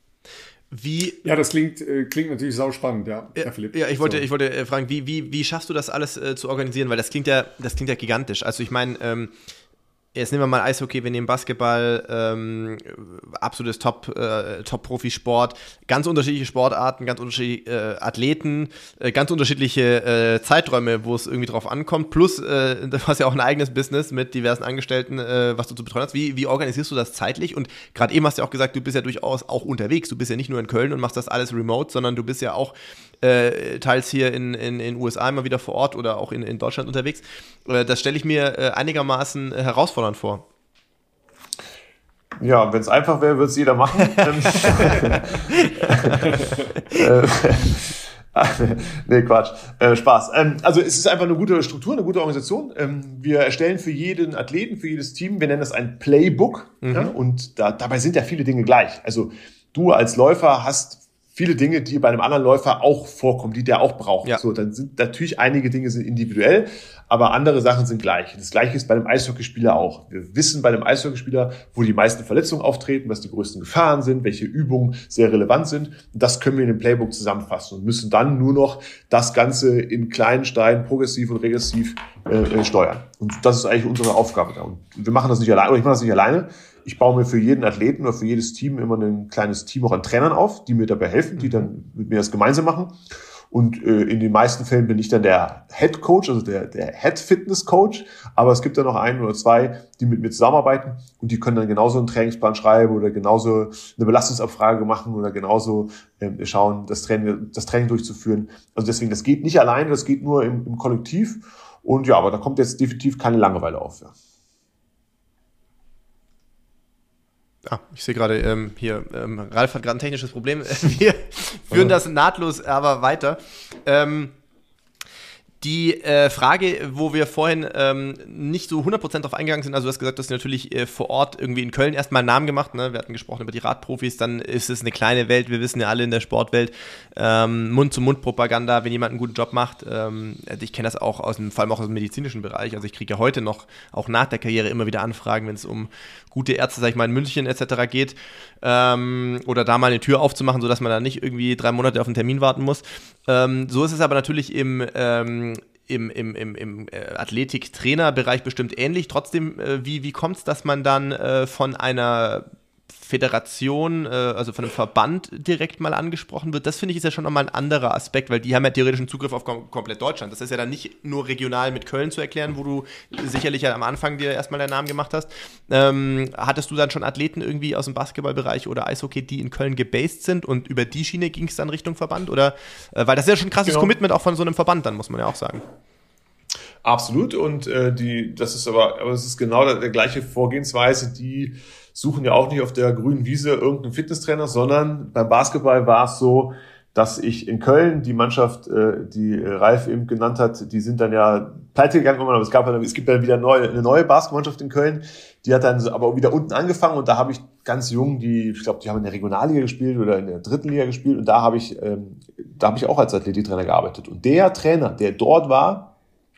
Wie, ja, das klingt, äh, klingt natürlich sauspannend, ja, Herr Philipp. Ja, ich wollte, so. ich wollte äh, fragen, wie, wie, wie schaffst du das alles äh, zu organisieren? Weil das klingt ja, das klingt ja gigantisch. Also ich meine, ähm, jetzt nehmen wir mal Eishockey, wir nehmen Basketball, ähm, absolutes Top, äh, Top-Profisport, ganz unterschiedliche Sportarten, ganz unterschiedliche äh, Athleten, äh, ganz unterschiedliche äh, Zeiträume, wo es irgendwie drauf ankommt, plus äh, du hast ja auch ein eigenes Business mit diversen Angestellten, äh, was du zu betreuen hast. Wie, wie organisierst du das zeitlich? Und gerade eben hast du ja auch gesagt, du bist ja durchaus auch unterwegs, du bist ja nicht nur in Köln und machst das alles remote, sondern du bist ja auch Äh, teils hier in in in U S A immer wieder vor Ort oder auch in in Deutschland unterwegs. Äh, das stelle ich mir äh, einigermaßen äh, herausfordernd vor. Ja, wenn es einfach wäre, würde es jeder machen. Nee, Quatsch. Äh, Spaß. Ähm, also es ist einfach eine gute Struktur, eine gute Organisation. Ähm, wir erstellen für jeden Athleten, für jedes Team, wir nennen das ein Playbook. Mhm. Ja, und da, dabei sind ja viele Dinge gleich. Also du als Läufer hast viele Dinge, die bei einem anderen Läufer auch vorkommen, die der auch braucht. Ja. So, dann sind natürlich einige Dinge sind individuell, aber andere Sachen sind gleich. Das Gleiche ist bei einem Eishockeyspieler auch. Wir wissen bei einem Eishockeyspieler, wo die meisten Verletzungen auftreten, was die größten Gefahren sind, welche Übungen sehr relevant sind. Und das können wir in dem Playbook zusammenfassen und müssen dann nur noch das Ganze in kleinen Steinen progressiv und regressiv äh, steuern. Und das ist eigentlich unsere Aufgabe da. Und wir machen das nicht alleine, oder ich mache das nicht alleine. Ich baue mir für jeden Athleten oder für jedes Team immer ein kleines Team auch an Trainern auf, die mir dabei helfen, die dann mit mir das gemeinsam machen. Und äh, in den meisten Fällen bin ich dann der Head Coach, also der, der Head Fitness Coach. Aber es gibt dann noch einen oder zwei, die mit mir zusammenarbeiten und die können dann genauso einen Trainingsplan schreiben oder genauso eine Belastungsabfrage machen oder genauso äh, schauen, das Training, das Training durchzuführen. Also deswegen, das geht nicht alleine, das geht nur im, im Kollektiv. Und ja, aber da kommt jetzt definitiv keine Langeweile auf. Ja. Ah, ich sehe gerade ähm, hier, ähm, Ralf hat gerade ein technisches Problem. Wir führen das nahtlos aber weiter. Ähm, die äh, Frage, wo wir vorhin ähm, nicht so hundert Prozent drauf eingegangen sind, also du hast gesagt, dass du natürlich äh, vor Ort irgendwie in Köln erstmal einen Namen gemacht, ne? Wir hatten gesprochen über die Radprofis, dann ist es eine kleine Welt, wir wissen ja alle in der Sportwelt, ähm, Mund-zu-Mund-Propaganda, wenn jemand einen guten Job macht, ähm, ich kenne das auch aus dem, vor allem auch aus dem medizinischen Bereich, also ich kriege ja heute noch, auch nach der Karriere immer wieder Anfragen, wenn es um gute Ärzte, sag ich mal, in München et cetera geht, ähm, oder da mal eine Tür aufzumachen, sodass man da nicht irgendwie drei Monate auf einen Termin warten muss. Ähm, so ist es aber natürlich im ähm, im, im, im, im äh, Athletik-Trainer-Bereich bestimmt ähnlich. Trotzdem, äh, wie, wie kommt es, dass man dann äh, von einer Föderation, äh, also von einem Verband direkt mal angesprochen wird? Das finde ich ist ja schon nochmal ein anderer Aspekt, weil die haben ja theoretischen Zugriff auf kom- komplett Deutschland. Das ist ja dann nicht nur regional mit Köln zu erklären, wo du sicherlich ja am Anfang dir erstmal deinen Namen gemacht hast. Ähm, hattest du dann schon Athleten irgendwie aus dem Basketballbereich oder Eishockey, die in Köln gebased sind und über die Schiene ging es dann Richtung Verband? Oder, äh, weil das ist ja schon ein krasses genau. Commitment auch von so einem Verband, dann muss man ja auch sagen. Absolut und äh, die, das ist aber, aber es ist genau der, der gleiche Vorgehensweise, die suchen ja auch nicht auf der grünen Wiese irgendeinen Fitnesstrainer, sondern beim Basketball war es so, dass ich in Köln, die Mannschaft, äh, die Ralf eben genannt hat, die sind dann ja pleite gegangen, aber es gab dann, es gibt dann wieder neue, eine neue Basketballmannschaft in Köln, die hat dann aber wieder unten angefangen und da habe ich ganz jung, die, ich glaube, die haben in der Regionalliga gespielt oder in der dritten Liga gespielt und da habe ich, ähm, da habe ich auch als Athletiktrainer gearbeitet und der Trainer, der dort war,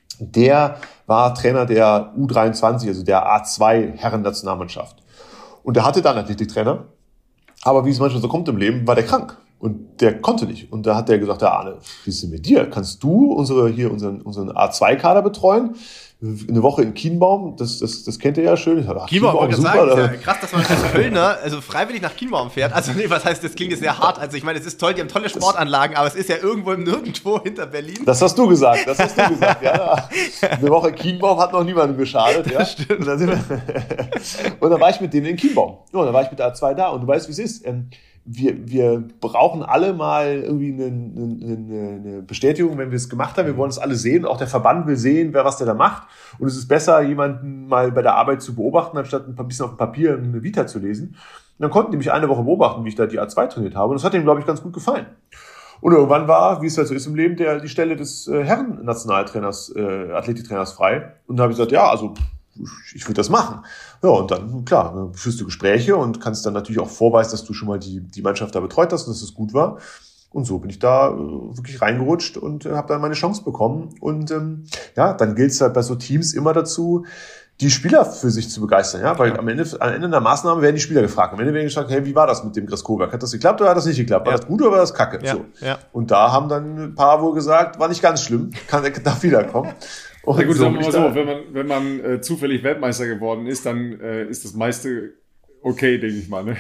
der war Trainer der U dreiundzwanzig, also der A zwei Herren-Nationalmannschaft. Und der hatte dann einen Athletiktrainer, aber wie es manchmal so kommt im Leben, war der krank. Und der konnte nicht. Und da hat der gesagt, ja, Arne, wie ist denn mit dir? Kannst du unsere, hier unseren, unseren A zwei Kader betreuen? Eine Woche in Kienbaum, das, das, das kennt ihr ja schön. Ich dachte, ach, Kienbaum, Kienbaum super. Sagen, ist ja krass, dass man als Kölner also freiwillig nach Kienbaum fährt. Also nee, was heißt, das klingt jetzt sehr hart. Also ich meine, es ist toll, die haben tolle Sportanlagen, aber es ist ja irgendwo im Nirgendwo hinter Berlin. Das hast du gesagt, das hast du gesagt. Ja, eine Woche Kienbaum hat noch niemandem geschadet. Ja? Das stimmt. Und dann, sind wir und dann war ich mit denen in Kienbaum. Ja, und dann war ich mit der A zwei da und du weißt, wie es ist. Wir, wir brauchen alle mal irgendwie eine, eine, eine Bestätigung, wenn wir es gemacht haben. Wir wollen es alle sehen. Auch der Verband will sehen, wer was der da macht. Und es ist besser, jemanden mal bei der Arbeit zu beobachten, anstatt ein bisschen auf dem Papier eine Vita zu lesen. Und dann konnten die mich eine Woche beobachten, wie ich da die A zwei trainiert habe. Und das hat ihnen, glaube ich, ganz gut gefallen. Und irgendwann war, wie es halt so ist im Leben, der, die Stelle des äh, Herren-Nationaltrainers, äh, Athletiktrainers frei. Und da habe ich gesagt, ja, also ich würde das machen. Ja, und dann, klar, führst du Gespräche und kannst dann natürlich auch vorweisen, dass du schon mal die, die Mannschaft da betreut hast und dass es gut war. Und so bin ich da äh, wirklich reingerutscht und äh, habe dann meine Chance bekommen. Und ähm, ja, dann gilt es halt bei so Teams immer dazu, die Spieler für sich zu begeistern. Ja, weil am Ende, am Ende der Maßnahme werden die Spieler gefragt. Am Ende werden gefragt, hey, wie war das mit dem Greskowiak? Hat das geklappt oder hat das nicht geklappt? War ja. das gut oder war das kacke? Ja. So. Ja. Und da haben dann ein paar wohl gesagt, war nicht ganz schlimm, kann, darf wiederkommen. Und Na gut, so sagen wir mal so, wenn man, wenn man äh, zufällig Weltmeister geworden ist, dann äh, ist das meiste okay, denke ich mal. Ne?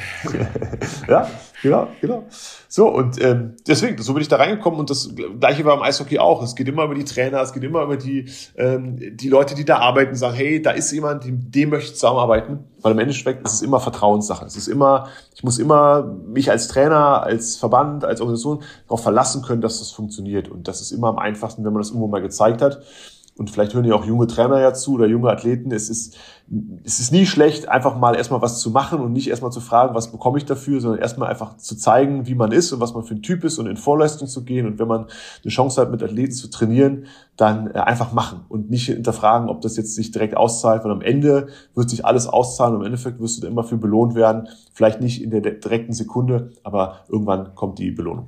Ja, genau, genau. So, und ähm, deswegen, so bin ich da reingekommen und das Gleiche war im Eishockey auch. Es geht immer über die Trainer, es geht immer über die ähm, die Leute, die da arbeiten, sagen, hey, da ist jemand, dem, dem möchte ich zusammenarbeiten. Weil im Endeffekt ist es immer Vertrauenssache. Es ist immer, ich muss immer mich als Trainer, als Verband, als Organisation darauf verlassen können, dass das funktioniert. Und das ist immer am einfachsten, wenn man das irgendwo mal gezeigt hat. Und vielleicht hören ja auch junge Trainer ja zu oder junge Athleten. Es ist, es ist nie schlecht, einfach mal erstmal was zu machen und nicht erstmal zu fragen, was bekomme ich dafür, sondern erstmal einfach zu zeigen, wie man ist und was man für ein Typ ist und in Vorleistung zu gehen. Und wenn man eine Chance hat, mit Athleten zu trainieren, dann einfach machen und nicht hinterfragen, ob das jetzt sich direkt auszahlt, weil am Ende wird sich alles auszahlen und im Endeffekt wirst du immer für belohnt werden. Vielleicht nicht in der direkten Sekunde, aber irgendwann kommt die Belohnung.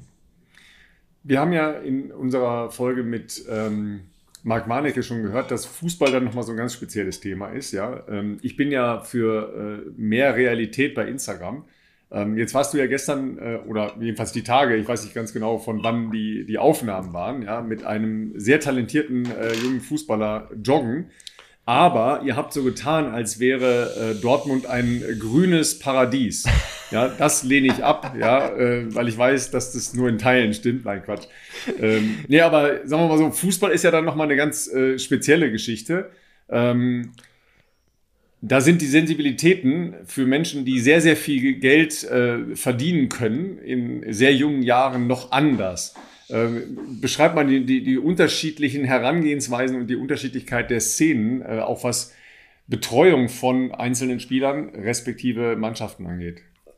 Wir haben ja in unserer Folge mit ähm Marc Warnecke schon gehört, dass Fußball dann nochmal so ein ganz spezielles Thema ist. Ja, ich bin ja für mehr Realität bei Instagram. Jetzt warst du ja gestern oder jedenfalls die Tage, ich weiß nicht ganz genau, von wann die, die Aufnahmen waren, ja, mit einem sehr talentierten jungen Fußballer joggen. Aber ihr habt so getan, als wäre äh, Dortmund ein äh, grünes Paradies. Ja, das lehne ich ab, ja, äh, weil ich weiß, dass das nur in Teilen stimmt. Nein, Quatsch. Ähm, nee, aber sagen wir mal so, Fußball ist ja dann nochmal eine ganz äh, spezielle Geschichte. Ähm, da sind die Sensibilitäten für Menschen, die sehr, sehr viel Geld äh, verdienen können, in sehr jungen Jahren noch anders. Beschreibt man die, die, die unterschiedlichen Herangehensweisen und die Unterschiedlichkeit der Szenen, äh, auch was Betreuung von einzelnen Spielern respektive Mannschaften angeht?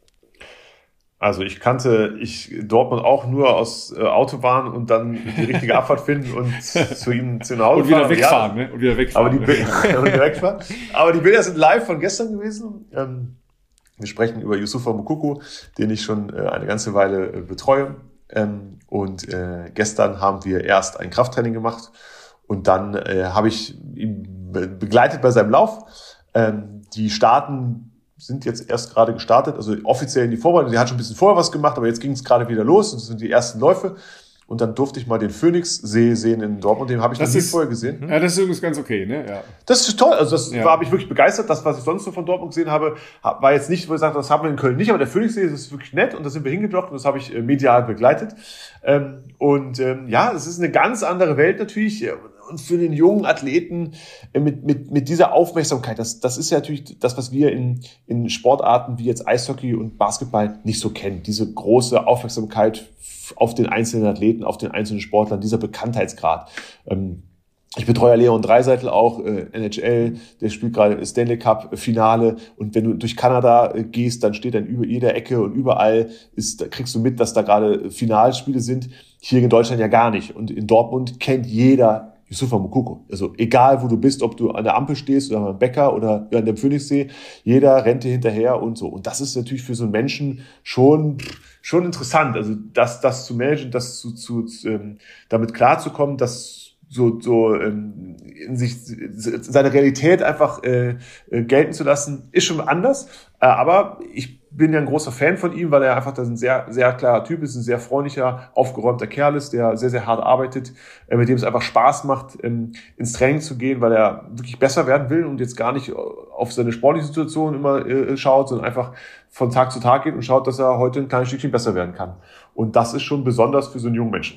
Also ich kannte ich Dortmund auch nur aus äh, Autobahn und dann die richtige Abfahrt finden und zu ihm zu Hause und wieder fahren. wegfahren, ja, ne? Und wieder wegfahren. Aber die, und wieder wegfahren. Aber die Bilder sind live von gestern gewesen. Ähm, wir sprechen über Youssoufa Moukoko, den ich schon äh, eine ganze Weile äh, betreue. Ähm, und äh, gestern haben wir erst ein Krafttraining gemacht und dann äh, habe ich ihn be- begleitet bei seinem Lauf. Ähm, die Starten sind jetzt erst gerade gestartet, also offiziell in die Vorbereitung. Sie hat schon ein bisschen vorher was gemacht, aber jetzt ging es gerade wieder los und das sind die ersten Läufe. Und dann durfte ich mal den Phoenix-See sehen in Dortmund, den habe ich noch nie vorher gesehen. Ja, das ist übrigens ganz okay, ne? Ja. Das ist toll, also das ja. war, habe ich wirklich begeistert. Das, was ich sonst so von Dortmund gesehen habe, war jetzt nicht, wo ich sage, das haben wir in Köln nicht, aber der Phoenix-See ist wirklich nett und da sind wir hingejoggt und das habe ich äh, medial begleitet. Ähm, und ähm, ja, es ist eine ganz andere Welt natürlich. Und für den jungen Athleten äh, mit, mit, mit dieser Aufmerksamkeit, das, das ist ja natürlich das, was wir in, in Sportarten wie jetzt Eishockey und Basketball nicht so kennen. Diese große Aufmerksamkeit auf den einzelnen Athleten, auf den einzelnen Sportlern, dieser Bekanntheitsgrad. Ähm, ich betreue Leon Dreiseitel auch, äh, N H L, der spielt gerade Stanley Cup Finale und wenn du durch Kanada äh, gehst, dann steht dann über jeder Ecke und überall ist, da kriegst du mit, dass da gerade Finalspiele sind. Hier in Deutschland ja gar nicht. Und in Dortmund kennt jeder Youssoufa Moukoko. Also egal, wo du bist, ob du an der Ampel stehst oder am Bäcker oder an dem Phoenixsee, jeder rennt dir hinterher und so. Und das ist natürlich für so einen Menschen schon schon interessant. Also das das zu managen, das zu, zu, zu ähm, damit klarzukommen, dass so so ähm, in sich seine Realität einfach äh, äh, gelten zu lassen, ist schon anders. Äh, aber ich bin ja ein großer Fan von ihm, weil er einfach ein sehr, sehr klarer Typ ist, ein sehr freundlicher, aufgeräumter Kerl ist, der sehr, sehr hart arbeitet, äh, mit dem es einfach Spaß macht, ähm, ins Training zu gehen, weil er wirklich besser werden will und jetzt gar nicht auf seine sportliche Situation immer äh, schaut, sondern einfach von Tag zu Tag geht und schaut, dass er heute ein kleines Stückchen besser werden kann. Und das ist schon besonders für so einen jungen Menschen.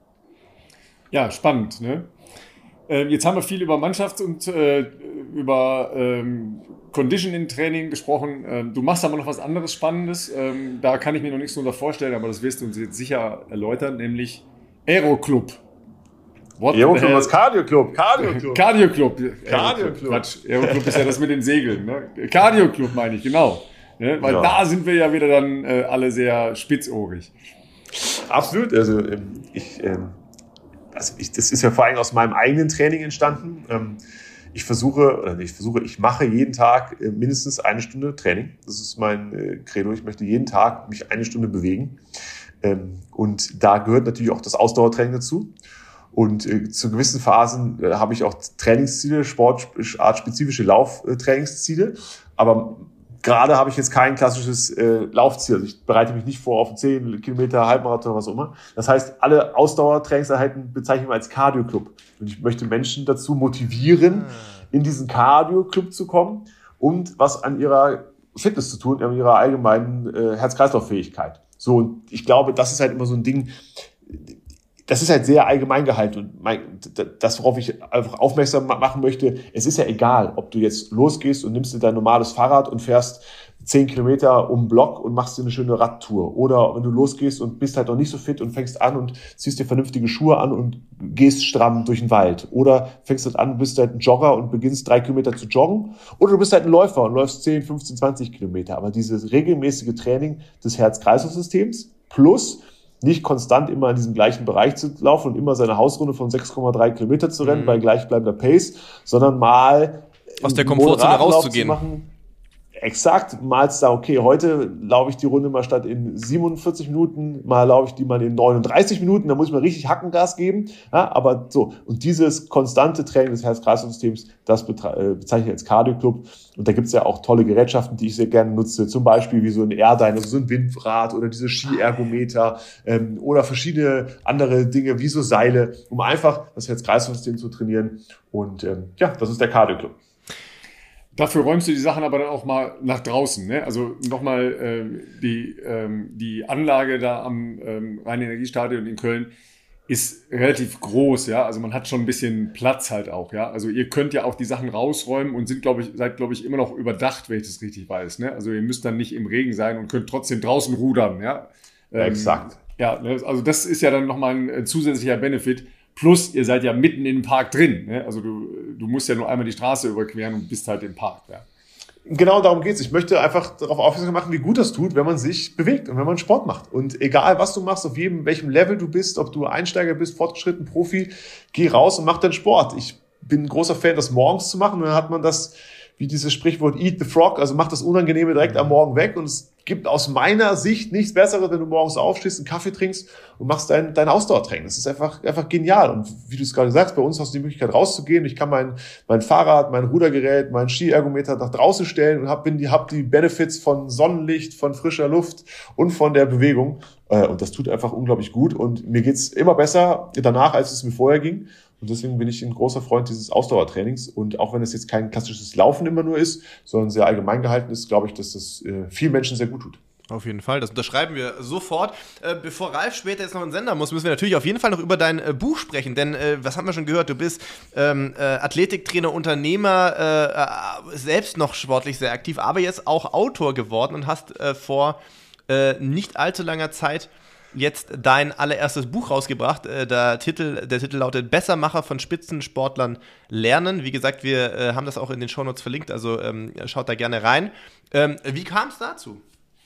Ja, spannend, ne? Äh, jetzt haben wir viel über Mannschafts- und äh, über ähm, Conditioning-Training gesprochen. Ähm, du machst aber noch was anderes Spannendes. Ähm, da kann ich mir noch nichts drunter vorstellen, aber das wirst du uns jetzt sicher erläutern, nämlich Aero-Club. Aero-Club, was Cardio-Club? Cardio-Club. Cardio-Club. Cardio-Club. Quatsch, Aero-Club ist ja das mit den Segeln. Ne? Cardio-Club meine ich, genau. Ne? Weil ja. Da sind wir ja wieder dann äh, alle sehr spitzohrig. Absolut. Also ich... Ähm Also ich, das ist ja vor allem aus meinem eigenen Training entstanden. Ich versuche, oder ich versuche, ich mache jeden Tag mindestens eine Stunde Training. Das ist mein Credo. Ich möchte jeden Tag mich eine Stunde bewegen. Und da gehört natürlich auch das Ausdauertraining dazu. Und zu gewissen Phasen habe ich auch Trainingsziele, sportartspezifische Lauftrainingsziele. Aber gerade habe ich jetzt kein klassisches äh, Laufziel. Also ich bereite mich nicht vor auf zehn Kilometer, Halbmarathon oder was auch immer. Das heißt, alle Ausdauertrainingseinheiten bezeichne ich mal als Cardio-Club. Und ich möchte Menschen dazu motivieren, in diesen Cardio-Club zu kommen und was an ihrer Fitness zu tun, an ihrer allgemeinen äh, Herz-Kreislauf-Fähigkeit. So, und ich glaube, das ist halt immer so ein Ding, das ist halt sehr allgemein gehalten und mein, das, worauf ich einfach aufmerksam machen möchte, es ist ja egal, ob du jetzt losgehst und nimmst dir dein normales Fahrrad und fährst zehn Kilometer um den Block und machst dir eine schöne Radtour. Oder wenn du losgehst und bist halt noch nicht so fit und fängst an und ziehst dir vernünftige Schuhe an und gehst stramm durch den Wald. Oder fängst halt an, bist halt ein Jogger und beginnst drei Kilometer zu joggen. Oder du bist halt ein Läufer und läufst zehn, fünfzehn, zwanzig Kilometer. Aber dieses regelmäßige Training des Herz-Kreislauf-Systems plus nicht konstant immer in diesem gleichen Bereich zu laufen und immer seine Hausrunde von sechs Komma drei Kilometer zu rennen mhm. bei gleichbleibender Pace, sondern mal aus der Komfortzone rauszugehen. Machen. exakt malst da, okay, heute laufe ich die Runde mal statt in siebenundvierzig Minuten, mal laufe ich die mal in neununddreißig Minuten, da muss ich mal richtig Hackengas geben, ja, aber so, und dieses konstante Training des Herz-Kreislauf-Systems, das bezeichne ich als Cardio-Club, und da gibt's ja auch tolle Gerätschaften, die ich sehr gerne nutze, zum Beispiel wie so ein Airdyne, also so ein Windrad oder diese Ski-Ergometer ähm, oder verschiedene andere Dinge wie so Seile, um einfach das Herz-Kreislauf-System zu trainieren, und ähm, ja, das ist der Cardio-Club. Dafür räumst du die Sachen aber dann auch mal nach draußen, ne? Also nochmal äh, die, ähm, die Anlage da am ähm, Rhein-Energiestadion in Köln ist relativ groß, ja. Also man hat schon ein bisschen Platz halt auch, ja. Also ihr könnt ja auch die Sachen rausräumen und sind, glaube ich, seid, glaube ich, immer noch überdacht, wenn ich das richtig weiß, ne? Also ihr müsst dann nicht im Regen sein und könnt trotzdem draußen rudern, ja. Ähm, ja, exakt. Ja, also das ist ja dann nochmal ein zusätzlicher Benefit. Plus, ihr seid ja mitten in dem Park drin. Ne? Also du, du musst ja nur einmal die Straße überqueren und bist halt im Park. Ja. Genau darum geht's. Ich möchte einfach darauf aufmerksam machen, wie gut das tut, wenn man sich bewegt und wenn man Sport macht. Und egal, was du machst, auf jedem, welchem Level du bist, ob du Einsteiger bist, fortgeschritten, Profi, geh raus und mach deinen Sport. Ich bin ein großer Fan, das morgens zu machen. Und dann hat man das, wie dieses Sprichwort Eat the Frog, also mach das Unangenehme direkt am Morgen weg. Und es gibt aus meiner Sicht nichts Besseres, wenn du morgens aufstehst, einen Kaffee trinkst und machst dein, dein Ausdauertraining. Das ist einfach, einfach genial. Und wie du es gerade sagst, bei uns hast du die Möglichkeit rauszugehen. Ich kann mein, mein Fahrrad, mein Rudergerät, mein Skiergometer nach draußen stellen und hab, die, hab die Benefits von Sonnenlicht, von frischer Luft und von der Bewegung. Und das tut einfach unglaublich gut. Und mir geht's immer besser danach, als es mir vorher ging. Und deswegen bin ich ein großer Freund dieses Ausdauertrainings. Und auch wenn es jetzt kein klassisches Laufen immer nur ist, sondern sehr allgemein gehalten ist, glaube ich, dass das äh, vielen Menschen sehr gut tut. Auf jeden Fall, das unterschreiben wir sofort. Äh, bevor Ralf später jetzt noch in den Sender muss, müssen wir natürlich auf jeden Fall noch über dein äh, Buch sprechen, denn äh, was haben wir schon gehört, du bist ähm, äh, Athletiktrainer, Unternehmer, äh, äh, selbst noch sportlich sehr aktiv, aber jetzt auch Autor geworden und hast äh, vor äh, nicht allzu langer Zeit jetzt dein allererstes Buch rausgebracht. Äh, der Titel, der Titel lautet Bessermacher von Spitzensportlern lernen. Wie gesagt, wir äh, haben das auch in den Shownotes verlinkt, also ähm, schaut da gerne rein. Ähm, wie kam es dazu?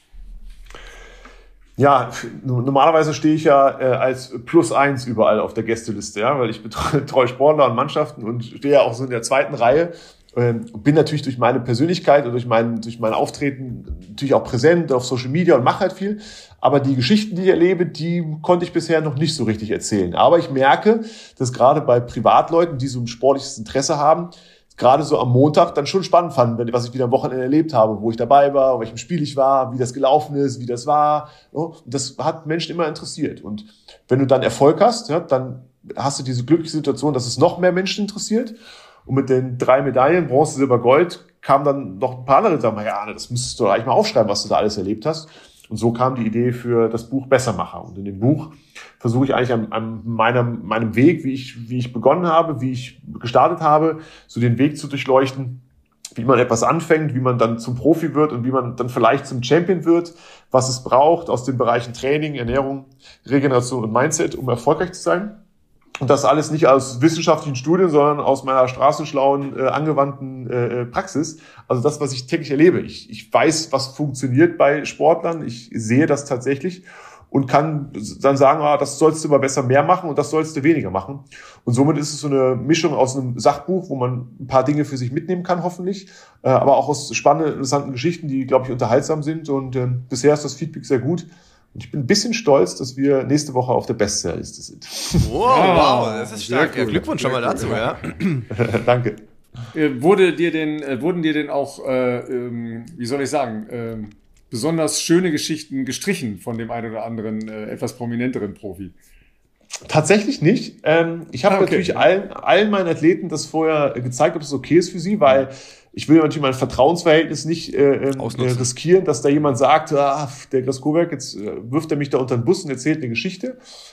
Ja, normalerweise stehe ich ja äh, als Plus eins überall auf der Gästeliste, ja, weil ich betreue Sportler und Mannschaften und stehe ja auch so in der zweiten Reihe. Ähm, bin natürlich durch meine Persönlichkeit und durch mein, durch mein Auftreten natürlich auch präsent auf Social Media und mache halt viel. Aber die Geschichten, die ich erlebe, die konnte ich bisher noch nicht so richtig erzählen. Aber ich merke, dass gerade bei Privatleuten, die so ein sportliches Interesse haben, gerade so am Montag dann schon spannend fanden, was ich wieder am Wochenende erlebt habe, wo ich dabei war, auf welchem Spiel ich war, wie das gelaufen ist, wie das war. Das hat Menschen immer interessiert. Und wenn du dann Erfolg hast, ja, dann hast du diese glückliche Situation, dass es noch mehr Menschen interessiert. Und mit den drei Medaillen, Bronze, Silber, Gold, kamen dann noch ein paar andere, die sagen, ja, das müsstest du eigentlich mal aufschreiben, was du da alles erlebt hast. Und so kam die Idee für das Buch Bessermacher. Und in dem Buch versuche ich eigentlich an, an meinem, meinem Weg, wie ich, wie ich begonnen habe, wie ich gestartet habe, so den Weg zu durchleuchten, wie man etwas anfängt, wie man dann zum Profi wird und wie man dann vielleicht zum Champion wird, was es braucht aus den Bereichen Training, Ernährung, Regeneration und Mindset, um erfolgreich zu sein. Und das alles nicht aus wissenschaftlichen Studien, sondern aus meiner straßenschlauen, äh, angewandten äh, Praxis. Also das, was ich täglich erlebe. Ich, ich weiß, was funktioniert bei Sportlern. Ich sehe das tatsächlich und kann dann sagen, ah, das sollst du mal besser mehr machen und das sollst du weniger machen. Und somit ist es so eine Mischung aus einem Sachbuch, wo man ein paar Dinge für sich mitnehmen kann, hoffentlich, äh, aber auch aus spannenden, interessanten Geschichten, die, glaube ich, unterhaltsam sind. Und äh, bisher ist das Feedback sehr gut. Und ich bin ein bisschen stolz, dass wir nächste Woche auf der Bestsellerliste sind. Wow, wow, das ist stark. Cool. Ja, Glückwunsch schon mal dazu, cool. Ja. Danke. Äh, wurde dir denn, äh, wurden dir denn auch, äh, ähm, wie soll ich sagen, äh, besonders schöne Geschichten gestrichen von dem einen oder anderen äh, etwas prominenteren Profi? Tatsächlich nicht. Ähm, ich habe ah, okay. natürlich allen, allen meinen Athleten das vorher gezeigt, ob es okay ist für sie, weil ich will natürlich mein Vertrauensverhältnis nicht äh, äh, riskieren, dass da jemand sagt, ah, der Glaskowerk, jetzt äh, wirft er mich da unter den Bus und erzählt eine Geschichte.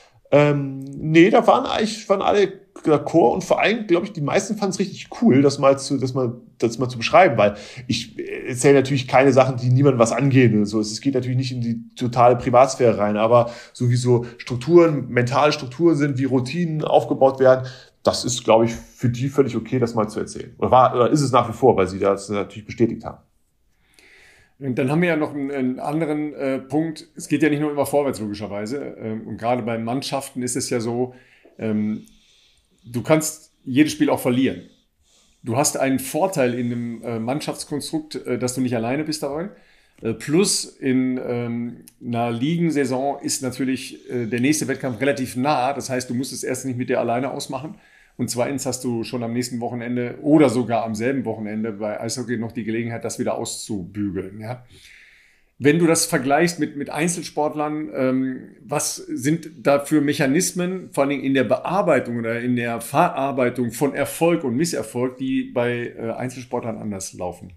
Ähm, nee, da waren eigentlich waren alle d'accord und vor allem, glaube ich, die meisten fanden es richtig cool, das mal zu, das mal, das mal zu beschreiben, weil ich erzähle natürlich keine Sachen, die niemandem was angehen oder so. Es geht natürlich nicht in die totale Privatsphäre rein, aber so wie so Strukturen, mentale Strukturen sind, wie Routinen aufgebaut werden, das ist, glaube ich, für die völlig okay, das mal zu erzählen. Oder war, oder ist es nach wie vor, weil sie das natürlich bestätigt haben. Und dann haben wir ja noch einen, einen anderen äh, Punkt. Es geht ja nicht nur immer vorwärts, logischerweise. Ähm, und gerade bei Mannschaften ist es ja so, ähm, du kannst jedes Spiel auch verlieren. du hast einen Vorteil in dem äh, Mannschaftskonstrukt, äh, dass du nicht alleine bist dabei. Äh, plus in ähm, einer Ligensaison ist natürlich äh, der nächste Wettkampf relativ nah. Das heißt, du musst es erst nicht mit dir alleine ausmachen. Und zweitens hast du schon am nächsten Wochenende oder sogar am selben Wochenende bei Eishockey noch die Gelegenheit, das wieder auszubügeln. Ja? Wenn du das vergleichst mit, mit Einzelsportlern, ähm, was sind da für Mechanismen, vor allen Dingen in der Bearbeitung oder in der Verarbeitung von Erfolg und Misserfolg, die bei äh, Einzelsportlern anders laufen?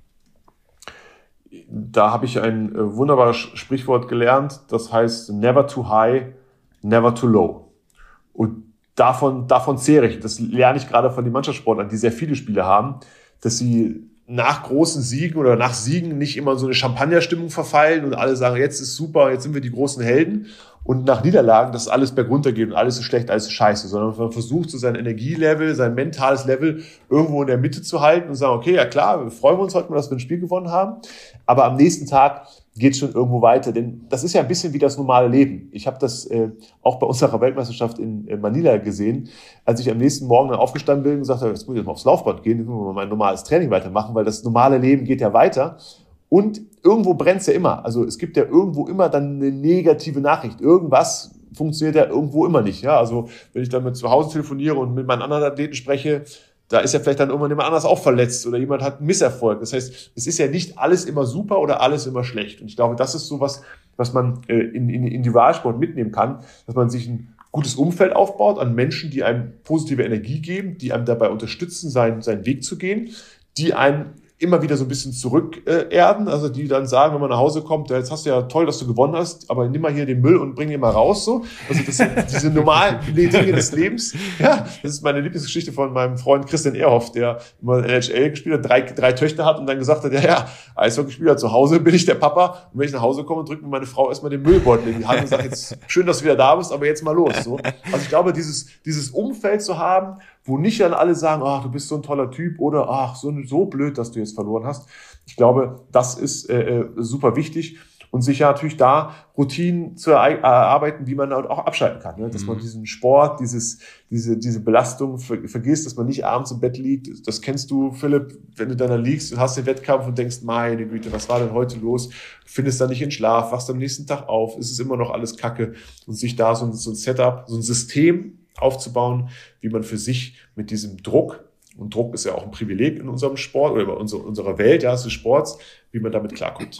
Da habe ich ein äh, wunderbares Sprichwort gelernt, das heißt never too high, never too low. Und davon, davon zehre ich, das lerne ich gerade von den Mannschaftssportlern, die sehr viele Spiele haben, dass sie nach großen Siegen oder nach Siegen nicht immer so eine Champagnerstimmung verfallen und alle sagen, jetzt ist super, jetzt sind wir die großen Helden. Und nach Niederlagen, dass alles bergunter geht und alles ist schlecht, alles ist scheiße, sondern man versucht, so sein Energielevel, sein mentales Level irgendwo in der Mitte zu halten und sagen, okay, ja klar, wir freuen uns heute mal, dass wir ein Spiel gewonnen haben, aber am nächsten Tag geht es schon irgendwo weiter, denn das ist ja ein bisschen wie das normale Leben. Ich habe das äh, auch bei unserer Weltmeisterschaft in, in Manila gesehen, als ich am nächsten Morgen dann aufgestanden bin und gesagt habe, jetzt muss ich jetzt mal aufs Laufband gehen, jetzt muss ich mal mein normales Training weitermachen, weil das normale Leben geht ja weiter. Und irgendwo brennt's ja immer. Also es gibt ja irgendwo immer dann eine negative Nachricht. Irgendwas funktioniert ja irgendwo immer nicht. Ja, also wenn ich dann mit zu Hause telefoniere und mit meinen anderen Athleten spreche, da ist ja vielleicht dann irgendwann jemand anders auch verletzt oder jemand hat einen Misserfolg. Das heißt, es ist ja nicht alles immer super oder alles immer schlecht. Und ich glaube, das ist so was, was man äh, in, in Individualsport mitnehmen kann, dass man sich ein gutes Umfeld aufbaut an Menschen, die einem positive Energie geben, die einem dabei unterstützen, seinen, seinen Weg zu gehen, die einen immer wieder so ein bisschen zurückerden, äh, also die dann sagen, wenn man nach Hause kommt, ja, jetzt hast du ja toll, dass du gewonnen hast, aber nimm mal hier den Müll und bring ihn mal raus, so. Also das sind diese normalen Dinge des Lebens. Ja, das ist meine Lieblingsgeschichte von meinem Freund Christian Ehrhoff, der immer N H L gespielt hat, drei, drei Töchter hat und dann gesagt hat, ja, ja, Eishockeyspieler zu Hause bin ich der Papa und wenn ich nach Hause komme, drückt mir meine Frau erstmal den Müllbeutel in die Hand und sagt, jetzt schön, dass du wieder da bist, aber jetzt mal los, so. Also ich glaube, dieses, dieses Umfeld zu haben, wo nicht dann alle sagen, ach, du bist so ein toller Typ oder ach, so, so blöd, dass du jetzt verloren hast. Ich glaube, das ist äh, super wichtig und sich ja natürlich da Routinen zu erarbeiten, wie man auch abschalten kann, ne? Dass mhm. man diesen Sport, dieses, diese, diese Belastung ver- vergisst, dass man nicht abends im Bett liegt. Das kennst du, Philipp, wenn du dann da liegst und hast den Wettkampf und denkst, meine Güte, was war denn heute los? Findest dann nicht in Schlaf, wachst am nächsten Tag auf, es ist immer noch alles Kacke und sich da so ein, so ein Setup, so ein System aufzubauen, wie man für sich mit diesem Druck, und Druck ist ja auch ein Privileg in unserem Sport oder in unserer, unserer Welt, ja, des Sports, wie man damit klarkommt.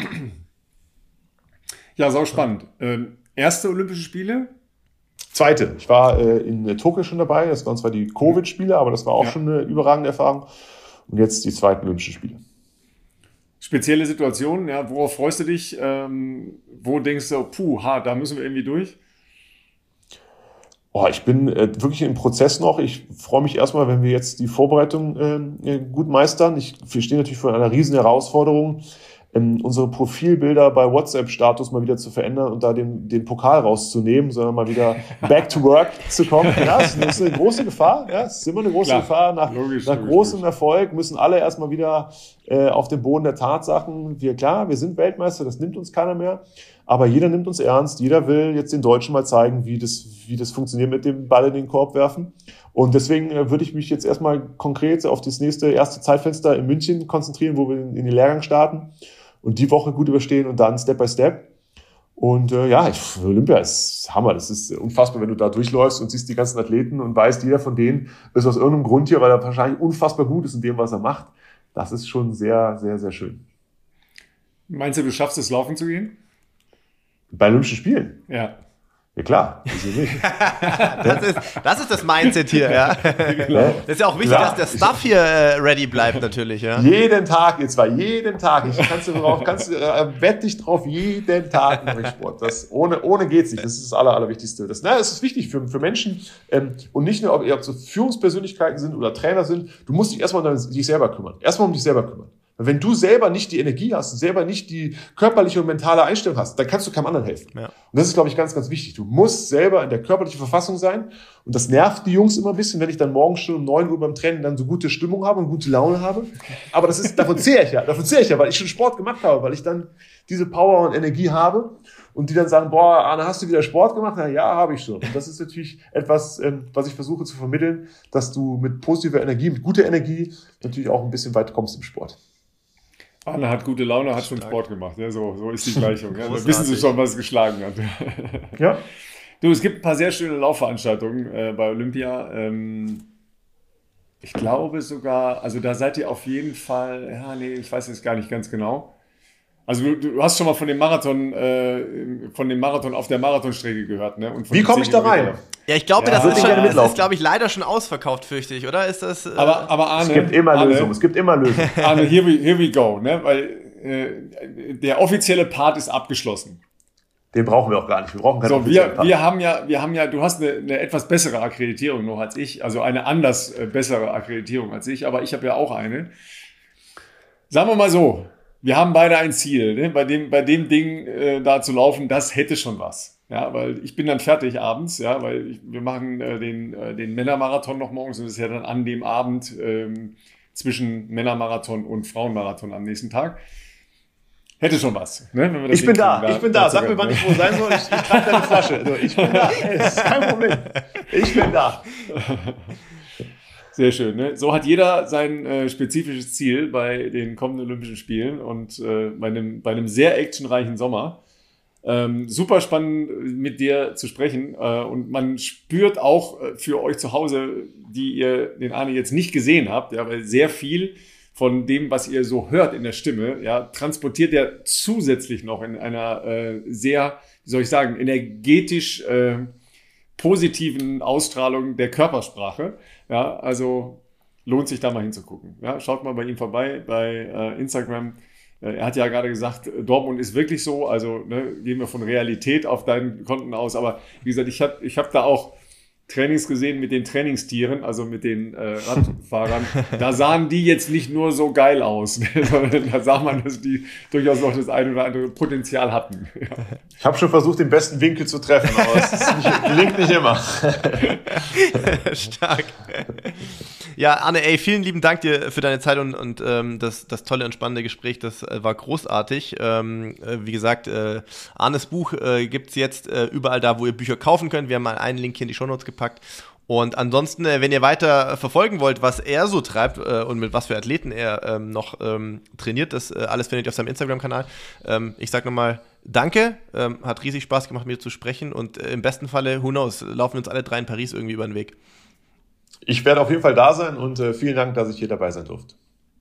Ja, sau spannend. Ähm, erste Olympische Spiele? Zweite. Ich war äh, in Tokio schon dabei, das waren zwar die Covid-Spiele, aber das war auch ja. schon eine überragende Erfahrung. Und jetzt die zweiten Olympischen Spiele. Spezielle Situation, ja, worauf freust du dich? Ähm, wo denkst du, puh, ha, da müssen wir irgendwie durch? Oh, ich bin äh, wirklich im Prozess noch. Ich freue mich erstmal, wenn wir jetzt die Vorbereitung äh, gut meistern. Ich, wir stehen natürlich vor einer riesen Herausforderung, ähm, unsere Profilbilder bei WhatsApp-Status mal wieder zu verändern und da den, den Pokal rauszunehmen, sondern mal wieder back to work zu kommen. Ja, das ist eine große Gefahr. Ja, es ist immer eine große Klar. Gefahr. Nach, logisch, nach logisch, großem logisch. Erfolg müssen alle erstmal wieder äh, auf den Boden der Tatsachen. Wir, klar, wir sind Weltmeister, das nimmt uns keiner mehr. Aber jeder nimmt uns ernst, jeder will jetzt den Deutschen mal zeigen, wie das, wie das funktioniert mit dem Ball in den Korb werfen. Und deswegen äh, würde ich mich jetzt erstmal konkret auf das nächste erste Zeitfenster in München konzentrieren, wo wir in, in den Lehrgang starten und die Woche gut überstehen und dann Step by Step. Und äh, ja, ich, Olympia ist Hammer, das ist unfassbar, wenn du da durchläufst und siehst die ganzen Athleten und weißt, jeder von denen ist aus irgendeinem Grund hier, weil er wahrscheinlich unfassbar gut ist in dem, was er macht. Das ist schon sehr, sehr, sehr schön. Meinst du, du schaffst es, laufen zu gehen? Bei Olympischen Spielen? Ja. Ja klar, wieso nicht? das, ist, das ist das Mindset hier, ja. Das ist ja auch wichtig, klar. dass der Stuff hier äh, ready bleibt natürlich, ja. Jeden Tag, jetzt zwar jeden Tag. Ich kannst du drauf, kannst du, äh, wett dich drauf, jeden Tag mache ich Sport. Das, ohne, ohne geht's nicht. Das ist das Aller, Allerwichtigste. Das, na, das ist wichtig für, für Menschen, ähm, und nicht nur, ob ihr so Führungspersönlichkeiten sind oder Trainer sind. Du musst dich erstmal um dich selber kümmern. Erstmal um dich selber kümmern. Wenn du selber nicht die Energie hast, selber nicht die körperliche und mentale Einstellung hast, dann kannst du keinem anderen helfen. Ja. Und das ist, glaube ich, ganz, ganz wichtig. Du musst selber in der körperlichen Verfassung sein. Und das nervt die Jungs immer ein bisschen, wenn ich dann morgens schon um neun Uhr beim Training dann so gute Stimmung habe und gute Laune habe. Aber das ist, davon zehre ich ja. Davon zehre ich ja, weil ich schon Sport gemacht habe, weil ich dann diese Power und Energie habe. und die dann sagen, boah, Arne, hast du wieder Sport gemacht? Na, ja, habe ich schon. Und das ist natürlich etwas, ähm, was ich versuche zu vermitteln, dass du mit positiver Energie, mit guter Energie natürlich auch ein bisschen weit kommst im Sport. Arne hat gute Laune, hat schon Sport gemacht. Ja, so, so ist die Gleichung. Ja. Da wissen Sie schon, was es geschlagen hat. Ja. Du, es gibt ein paar sehr schöne Laufveranstaltungen äh, bei Olympia. Ähm, ich glaube sogar, also da seid ihr auf jeden Fall, ja, nee, ich weiß jetzt gar nicht ganz genau. Also du, du hast schon mal von dem Marathon, äh, von dem Marathon auf der Marathonstrecke gehört, ne? Und von Wie komme ich da rein? Ja, ich glaube, ja, das ist, schon, das ist glaube ich, leider schon ausverkauft, fürchte ich, oder? Ist das, äh aber, aber Arne, es gibt immer Arne, Lösungen, es gibt immer Lösungen. Arne, here we, here we go, ne? Weil äh, der offizielle Part ist abgeschlossen. Den brauchen wir auch gar nicht. Wir brauchen keinen so, wir, wir haben ja, wir haben ja, du hast eine, eine etwas bessere Akkreditierung noch als ich, also eine anders äh, bessere Akkreditierung als ich, aber ich habe ja auch eine. Sagen wir mal so, wir haben beide ein Ziel, ne? bei dem, bei dem Ding äh, da zu laufen, das hätte schon was. Ja, weil ich bin dann fertig abends, ja, weil ich, wir machen äh, den, äh, den Männermarathon noch morgens und das ist ja dann an dem Abend ähm, zwischen Männermarathon und Frauenmarathon am nächsten Tag. Hätte schon was. Ne? Wenn wir das ich bin da, da, ich bin da. Sag mir, wann ich wo sein soll. Ich, ich trage deine Flasche. Also, ich bin da. Das ist kein Problem. Ich bin da. Sehr schön. Ne? So hat jeder sein äh, spezifisches Ziel bei den kommenden Olympischen Spielen und äh, bei, einem, bei einem sehr actionreichen Sommer. Ähm, super spannend mit dir zu sprechen äh, und man spürt auch äh, für euch zu Hause, die ihr den Arne jetzt nicht gesehen habt, ja, weil sehr viel von dem, was ihr so hört in der Stimme, ja, transportiert er zusätzlich noch in einer äh, sehr, wie soll ich sagen, energetisch äh, positiven Ausstrahlung der Körpersprache. Ja, also lohnt sich da mal hinzugucken. Ja, schaut mal bei ihm vorbei bei äh, Instagram. Äh, er hat ja gerade gesagt, Dortmund ist wirklich so. Also ne, gehen wir von Realität auf deinen Konten aus. Aber wie gesagt, ich habe ich hab da auch Trainings gesehen mit den Trainingstieren, also mit den äh, Radfahrern. Da sahen die jetzt nicht nur so geil aus, sondern da sah man, dass die durchaus noch das eine oder andere Potenzial hatten. Ja. Ich habe schon versucht, den besten Winkel zu treffen, aber es nicht, gelingt nicht immer. Stark. Ja, Arne, ey, vielen lieben Dank dir für deine Zeit und, und ähm, das, das tolle und spannende Gespräch, das äh, war großartig. Ähm, äh, wie gesagt, äh, Arnes Buch äh, gibt's jetzt äh, überall da, wo ihr Bücher kaufen könnt. Wir haben mal einen Link hier in die Shownotes gepackt. Und ansonsten, äh, wenn ihr weiter verfolgen wollt, was er so treibt äh, und mit was für Athleten er ähm, noch ähm, trainiert, das äh, alles findet ihr auf seinem Instagram-Kanal. Ähm, ich sag nochmal danke, ähm, hat riesig Spaß gemacht, mit dir zu sprechen und äh, im besten Falle, who knows, laufen uns alle drei in Paris irgendwie über den Weg. Ich werde auf jeden Fall da sein und äh, vielen Dank, dass ich hier dabei sein durfte.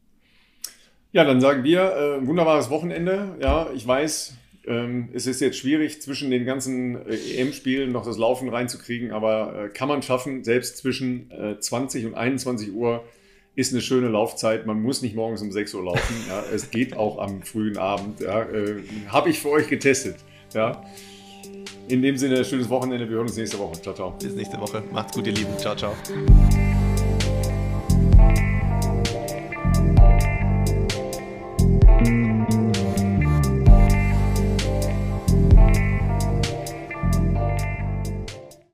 Ja, dann sagen wir, äh, wunderbares Wochenende. Ja, ich weiß, ähm, es ist jetzt schwierig, zwischen den ganzen äh, E M-Spielen noch das Laufen reinzukriegen, aber äh, kann man schaffen. Selbst zwischen äh, zwanzig und einundzwanzig Uhr ist eine schöne Laufzeit. Man muss nicht morgens um sechs Uhr laufen. Ja, es geht auch am frühen Abend. Ja, äh, habe ich für euch getestet. Ja. In dem Sinne, schönes Wochenende. Wir hören uns nächste Woche. Ciao, ciao. Bis nächste Woche. Macht's gut, ihr Lieben. Ciao, ciao.